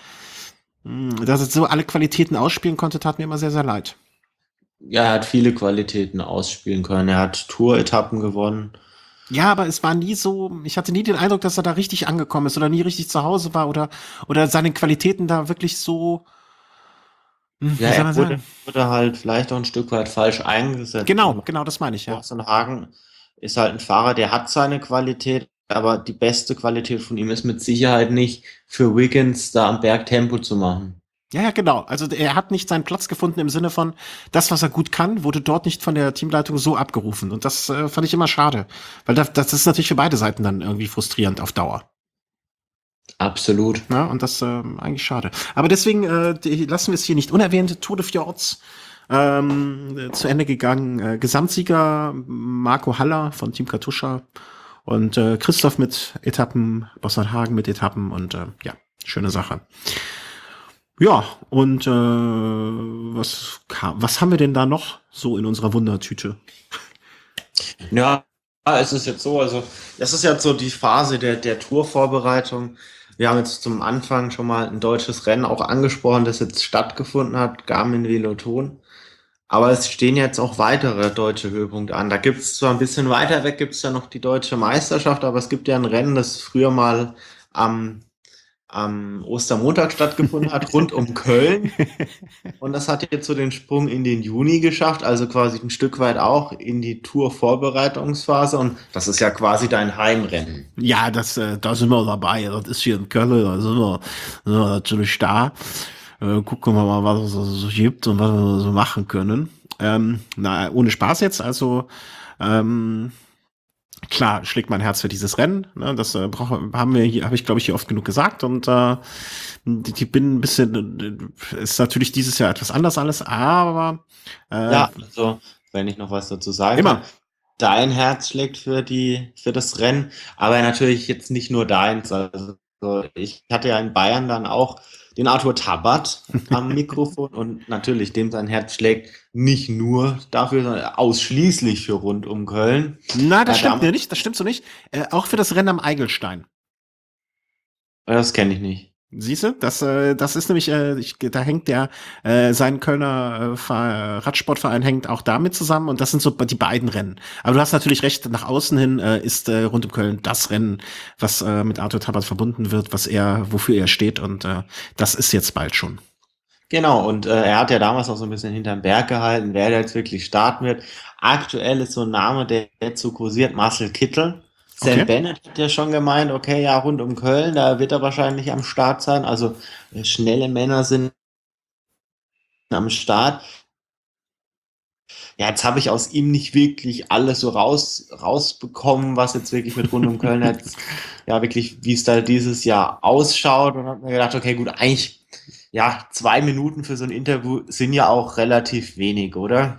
S1: mh, dass er so alle Qualitäten ausspielen konnte, tat mir immer sehr, sehr leid.
S2: Ja, er hat viele Qualitäten ausspielen können. Er hat Tour-Etappen gewonnen.
S1: Ja, aber es war nie so, ich hatte nie den Eindruck, dass er da richtig angekommen ist oder nie richtig zu Hause war oder, oder seine Qualitäten da wirklich so, hm,
S2: Ja,
S1: wie soll
S2: er
S1: man
S2: wurde,
S1: sagen?
S2: wurde halt vielleicht auch ein Stück weit falsch eingesetzt.
S1: Genau,
S2: Und
S1: genau, das meine ich, ja.
S2: Thorsten Hagen ist halt ein Fahrer, der hat seine Qualität, aber die beste Qualität von ihm ist mit Sicherheit nicht für Wiggins da am Berg Tempo zu machen.
S1: Ja, ja, genau. Also er hat nicht seinen Platz gefunden im Sinne von, das, was er gut kann, wurde dort nicht von der Teamleitung so abgerufen. Und das äh, fand ich immer schade. Weil das, das ist natürlich für beide Seiten dann irgendwie frustrierend auf Dauer.
S2: Absolut.
S1: Ja, und das äh, eigentlich schade. Aber deswegen äh, die, lassen wir es hier nicht unerwähnt. Tour de Fjords ähm, äh, zu Ende gegangen. Äh, Gesamtsieger Marco Haller von Team Katusha und äh, Christoph mit Etappen, Bossernhagen mit Etappen und äh, ja, schöne Sache. Ja, und äh, was, kam, was haben wir denn da noch so in unserer Wundertüte?
S2: Ja, es ist jetzt so, also das ist jetzt so die Phase der, der Tourvorbereitung. Wir haben jetzt zum Anfang schon mal ein deutsches Rennen auch angesprochen, das jetzt stattgefunden hat, Garmin Veloton. Aber es stehen jetzt auch weitere deutsche Höhepunkte an. Da gibt es zwar ein bisschen weiter weg, gibt es ja noch die deutsche Meisterschaft, aber es gibt ja ein Rennen, das früher mal am, am Ostermontag stattgefunden hat, rund um Köln. Und das hat jetzt so den Sprung in den Juni geschafft, also quasi ein Stück weit auch in die Tour-Vorbereitungsphase. Und das ist ja quasi dein Heimrennen.
S1: Ja, das, äh, da sind wir dabei. Das ist hier in Köln, da sind wir, sind wir natürlich da. Äh, gucken wir mal, was es so gibt und was wir so machen können. Ähm, na, ohne Spaß jetzt, also ähm, klar schlägt mein Herz für dieses Rennen. Ne? Das äh, brauch, haben wir hier, habe ich glaube ich hier oft genug gesagt und äh, die, die bin ein bisschen, äh, ist natürlich dieses Jahr etwas anders alles, aber äh,
S2: Ja, also wenn ich noch was dazu sagen
S1: immer.
S2: kann. Dein Herz schlägt für die, für das Rennen, aber natürlich jetzt nicht nur deins. Also ich hatte ja in Bayern dann auch den Arthur Tabat am Mikrofon und natürlich dem sein Herz schlägt nicht nur dafür, sondern ausschließlich für rund um Köln.
S1: Na, das
S2: Ja,
S1: stimmt
S2: damals-
S1: mir nicht, das stimmt so nicht. Äh, auch für das Rennen am Eigelstein.
S2: Das kenne ich nicht.
S1: Siehst du, das, äh, das ist nämlich, äh, ich, da hängt der, äh, sein Kölner äh, Ver- Radsportverein hängt auch damit zusammen und das sind so die beiden Rennen. Aber du hast natürlich recht, nach außen hin äh, ist äh, rund um Köln das Rennen, was äh, mit Arthur Tabat verbunden wird, was er, wofür er steht und äh, das ist jetzt bald schon.
S2: Genau, und äh, er hat ja damals noch so ein bisschen hinterm Berg gehalten, wer da jetzt wirklich starten wird. Aktuell ist so ein Name, der dazu kursiert, Marcel Kittel. Sam
S1: Okay.
S2: Bennett hat ja schon gemeint, okay, ja, rund um Köln, da wird er wahrscheinlich am Start sein. Also äh, schnelle Männer sind am Start. Ja, jetzt habe ich aus ihm nicht wirklich alles so raus, rausbekommen, was jetzt wirklich mit rund um Köln jetzt, ja, wirklich, wie es da dieses Jahr ausschaut. Und habe mir gedacht, okay, gut, eigentlich, ja, zwei Minuten für so ein Interview sind ja auch relativ wenig, oder?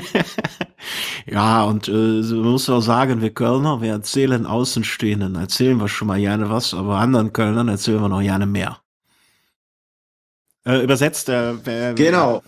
S1: Ja, und äh, so man muss auch sagen, wir Kölner, wir erzählen Außenstehenden, erzählen wir schon mal gerne was, aber anderen Kölnern erzählen wir noch gerne mehr. Äh, übersetzt, äh, äh,
S2: Genau.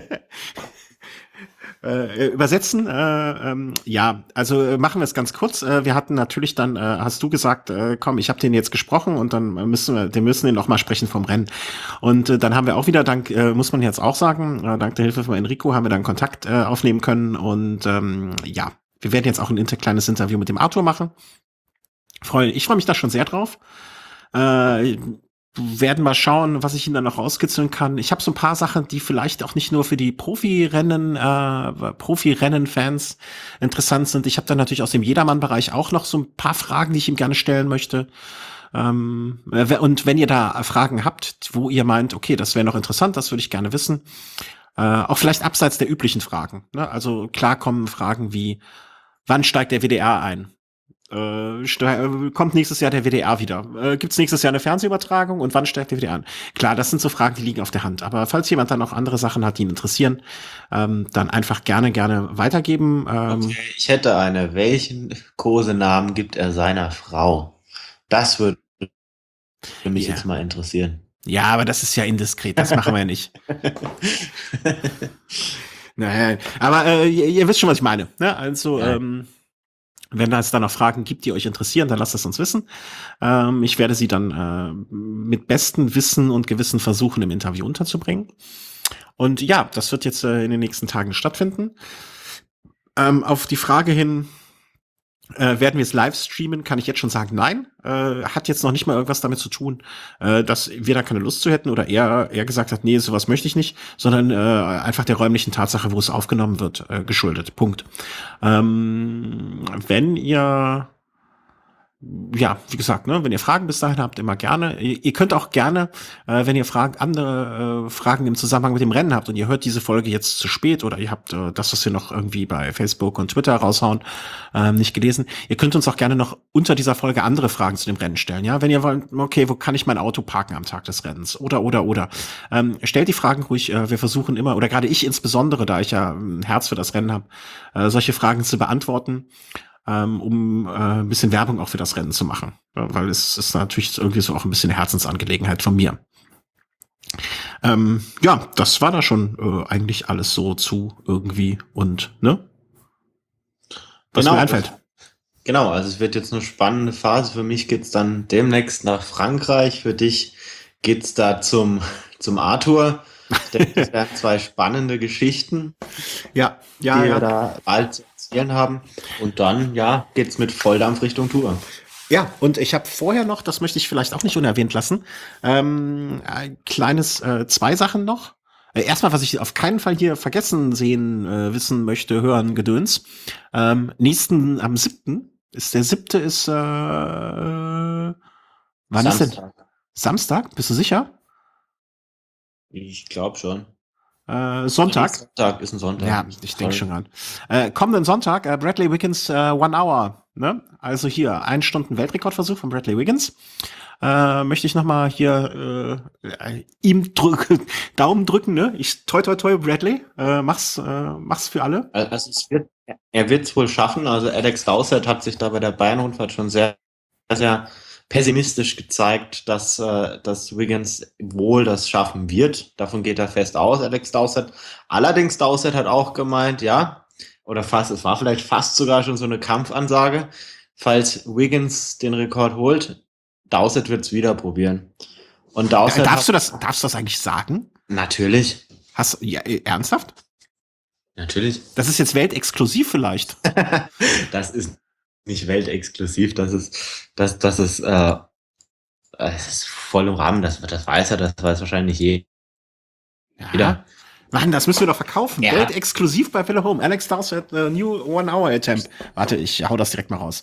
S1: Äh, übersetzen, äh, ähm, ja, also äh, machen wir es ganz kurz. Äh, wir hatten natürlich dann, äh, hast du gesagt, äh, komm, ich habe den jetzt gesprochen und dann müssen wir, wir müssen den noch mal sprechen vom Rennen. Und äh, dann haben wir auch wieder, dank, äh, muss man jetzt auch sagen, äh, dank der Hilfe von Enrico haben wir dann Kontakt äh, aufnehmen können und ähm, ja, wir werden jetzt auch ein inter kleines Interview mit dem Arthur machen. Freu, ich freue mich da schon sehr drauf. Äh, werden mal schauen, was ich ihn dann noch rauskitzeln kann. Ich habe so ein paar Sachen, die vielleicht auch nicht nur für die Profirennen, äh, Profirennen-Fans interessant sind. Ich habe dann natürlich aus dem Jedermann-Bereich auch noch so ein paar Fragen, die ich ihm gerne stellen möchte. Ähm, äh, und wenn ihr da Fragen habt, wo ihr meint, okay, das wäre noch interessant, das würde ich gerne wissen. Äh, auch vielleicht abseits der üblichen Fragen. Ne? Also klar kommen Fragen wie, wann steigt der W D R ein? Äh, ste- kommt nächstes Jahr der W D R wieder? Äh, Gibt es nächstes Jahr eine Fernsehübertragung und wann steigt der W D R an? Klar, das sind so Fragen, die liegen auf der Hand. Aber falls jemand dann noch andere Sachen hat, die ihn interessieren, ähm, dann einfach gerne, gerne weitergeben. Ähm,
S2: Okay, ich hätte eine. Welchen Kosenamen gibt er seiner Frau? Das würde mich
S1: yeah.
S2: jetzt mal interessieren.
S1: Ja, aber das ist ja indiskret, das machen wir ja nicht. Naja, aber äh, ihr, ihr wisst schon, was ich meine. Ne? Also,
S2: Ja.
S1: ähm, wenn es da noch Fragen gibt, die euch interessieren, dann lasst es uns wissen. Ähm, ich werde sie dann äh, mit bestem Wissen und Gewissen versuchen, im Interview unterzubringen. Und ja, das wird jetzt äh, in den nächsten Tagen stattfinden. Ähm, auf die Frage hin, äh, werden wir es live streamen, kann ich jetzt schon sagen, nein. Äh, hat jetzt noch nicht mal irgendwas damit zu tun, äh, dass wir da keine Lust zu hätten oder er, er gesagt hat, nee, sowas möchte ich nicht, sondern äh, einfach der räumlichen Tatsache, wo es aufgenommen wird, äh, geschuldet. Punkt. Ähm, wenn ihr ja, wie gesagt, ne, wenn ihr Fragen bis dahin habt, immer gerne. Ihr, ihr könnt auch gerne, äh, wenn ihr Fragen, andere äh, Fragen im Zusammenhang mit dem Rennen habt und ihr hört diese Folge jetzt zu spät oder ihr habt äh, das, was wir noch irgendwie bei Facebook und Twitter raushauen, ähm, nicht gelesen. Ihr könnt uns auch gerne noch unter dieser Folge andere Fragen zu dem Rennen stellen. Ja, wenn ihr wollt, okay, wo kann ich mein Auto parken am Tag des Rennens? Oder, oder, oder. Ähm, stellt die Fragen ruhig. Äh, wir versuchen immer, oder gerade ich insbesondere, da ich ja ein Herz für das Rennen habe, äh, solche Fragen zu beantworten, ähm, um äh, ein bisschen Werbung auch für das Rennen zu machen. Ja, weil es ist natürlich irgendwie so auch ein bisschen eine Herzensangelegenheit von mir. Ähm, ja, das war da schon äh, eigentlich alles so zu irgendwie und, ne? Was
S2: Genau,
S1: mir
S2: das,
S1: einfällt.
S2: genau, also es wird jetzt eine spannende Phase. Für mich geht's dann demnächst nach Frankreich. Für dich geht's da zum, zum Arthur. Ich denke, das werden zwei spannende Geschichten,
S1: Ja,
S2: die
S1: ja,
S2: wir
S1: ja.
S2: da bald zu erzählen haben. Und dann, ja, geht's mit Volldampf Richtung Tour.
S1: Ja, und ich habe vorher noch, das möchte ich vielleicht auch nicht unerwähnt lassen, ähm, ein kleines, äh, zwei Sachen noch. Äh, erstmal, was ich auf keinen Fall hier vergessen sehen, äh, wissen möchte, hören, Gedöns. Ähm, nächsten, am siebten ist der siebte ist, äh, wann ist denn?
S2: Samstag.
S1: Samstag? Bist du sicher?
S2: Ich glaube schon.
S1: Äh,
S2: Also
S1: Sonntag?
S2: nächster Sonntag ist ein Sonntag.
S1: Ja, ich denke
S2: Sorry.
S1: schon an. Äh, kommenden Sonntag, äh, Bradley Wiggins äh, One Hour. Ne? Also hier, ein Stunden Weltrekordversuch von Bradley Wiggins. Äh, möchte ich noch mal hier äh, ihm drücken, Daumen drücken. Ne? Ich toi toi toi Bradley, äh, mach's, äh, mach's für alle.
S2: Also es wird, er wird es wohl schaffen. Also Alex Dowsett hat sich da bei der Bayern-Rundfahrt schon sehr, sehr pessimistisch gezeigt, dass, äh, dass Wiggins wohl das schaffen wird. Davon geht er fest aus, Alex Dowsett. Allerdings Dowsett hat auch gemeint, ja, oder fast, es war vielleicht fast sogar schon so eine Kampfansage, falls Wiggins den Rekord holt, Dowsett wird es wieder probieren. Und
S1: Äh,
S2: Dowsett
S1: darfst
S2: hat
S1: du das, darfst du das eigentlich sagen?
S2: natürlich,
S1: Hast ja, äh, ernsthaft?
S2: natürlich.
S1: Das ist jetzt weltexklusiv vielleicht.
S2: Das ist nicht weltexklusiv, das ist, das, das ist, äh, es ist voll im Rahmen, das, das weiß er, das weiß wahrscheinlich
S1: Ja. Mann, das müssen wir doch verkaufen.
S2: Ja.
S1: Geld exklusiv bei Velo Home. Alex Dowsett at the new one hour attempt. Warte, ich hau das direkt mal raus.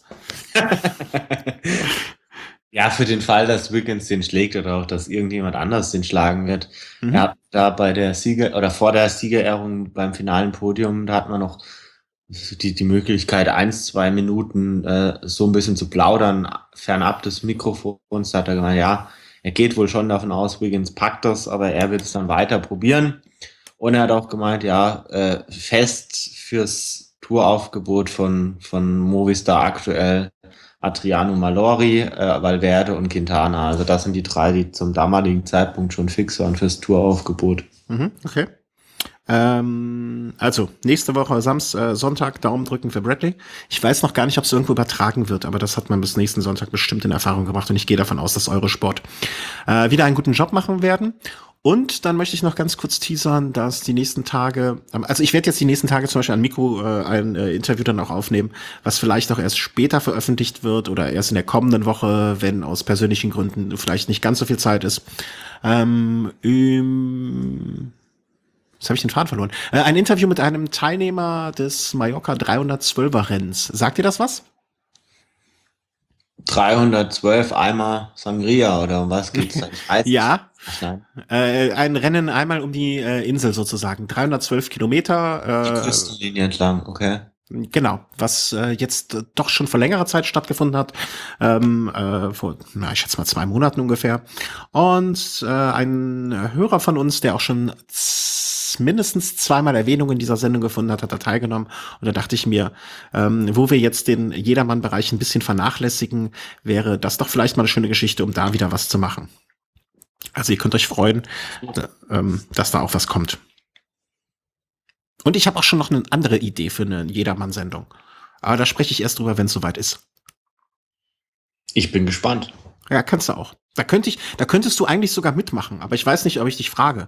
S2: Ja, für den Fall, dass Wiggins den schlägt oder auch, dass irgendjemand anders den schlagen wird.
S1: Mhm.
S2: Er hat da bei der Sieger oder vor der Siegerehrung beim finalen Podium, da hat man noch die, die Möglichkeit, eins, zwei Minuten äh, so ein bisschen zu plaudern, fernab des Mikrofons. Da hat er gemeint, ja, er geht wohl schon davon aus, Wiggins packt das, aber er wird es dann weiter probieren. Und er hat auch gemeint, ja, äh, fest fürs Touraufgebot von, von Movistar aktuell Adriano Malori, äh, Valverde und Quintana. Also das sind die drei, die zum damaligen Zeitpunkt schon fix waren fürs Touraufgebot.
S1: Mhm, okay. Ähm, also, nächste Woche Samstag, äh, Sonntag, Daumen drücken für Bradley. Ich weiß noch gar nicht, ob es irgendwo übertragen wird, aber das hat man bis nächsten Sonntag bestimmt in Erfahrung gebracht und ich gehe davon aus, dass Eurosport äh, wieder einen guten Job machen werden. Und dann möchte ich noch ganz kurz teasern, dass die nächsten Tage, also ich werde jetzt die nächsten Tage zum Beispiel an Mikro äh, ein äh, Interview dann auch aufnehmen, was vielleicht auch erst später veröffentlicht wird oder erst in der kommenden Woche, wenn aus persönlichen Gründen vielleicht nicht ganz so viel Zeit ist. Ähm, im Jetzt habe ich den Faden verloren. Äh, ein Interview mit einem Teilnehmer des Mallorca dreihundertzwölfer Rennens. Sagt ihr das was?
S2: dreihundertzwölf Eimer Sangria oder um was geht's da? Ich weiß
S1: Ja.
S2: nicht. Nein.
S1: Äh, ein Rennen einmal um die äh, Insel sozusagen. dreihundertzwölf Kilometer.
S2: Die
S1: Äh,
S2: Küstenlinie entlang, okay.
S1: Genau, was äh, jetzt äh, doch schon vor längerer Zeit stattgefunden hat, ähm, äh, vor, na, ich schätze mal zwei Monaten ungefähr. Und äh, ein Hörer von uns, der auch schon z- mindestens zweimal Erwähnung in dieser Sendung gefunden hat, hat da teilgenommen. Und da dachte ich mir, ähm, wo wir jetzt den Jedermann-Bereich ein bisschen vernachlässigen, wäre das doch vielleicht mal eine schöne Geschichte, um da wieder was zu machen. Also ihr könnt euch freuen, da, ähm, dass da auch was kommt. Und ich habe auch schon noch eine andere Idee für eine Jedermann-Sendung. Aber da spreche ich erst drüber, wenn es soweit ist.
S2: Ich bin gespannt.
S1: Ja, kannst du auch. Da könnte ich, da könntest du eigentlich sogar mitmachen, aber ich weiß nicht, ob ich dich frage.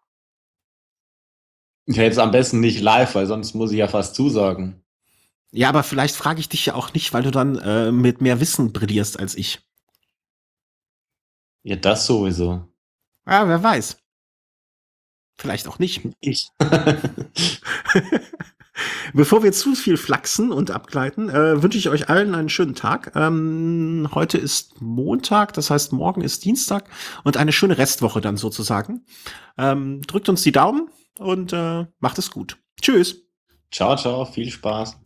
S2: Ja, jetzt am besten nicht live, weil sonst muss ich ja fast zusagen.
S1: Ja, aber vielleicht frage ich dich ja auch nicht, weil du dann äh, mit mehr Wissen brillierst als ich.
S2: Ja, das sowieso.
S1: Ja, wer weiß. Vielleicht auch nicht.
S2: Ich.
S1: Bevor wir zu viel flachsen und abgleiten, äh, wünsche ich euch allen einen schönen Tag. Ähm, heute ist Montag, das heißt morgen ist Dienstag und eine schöne Restwoche dann sozusagen. Ähm, drückt uns die Daumen und äh, macht es gut. Tschüss.
S2: Ciao, ciao, viel Spaß.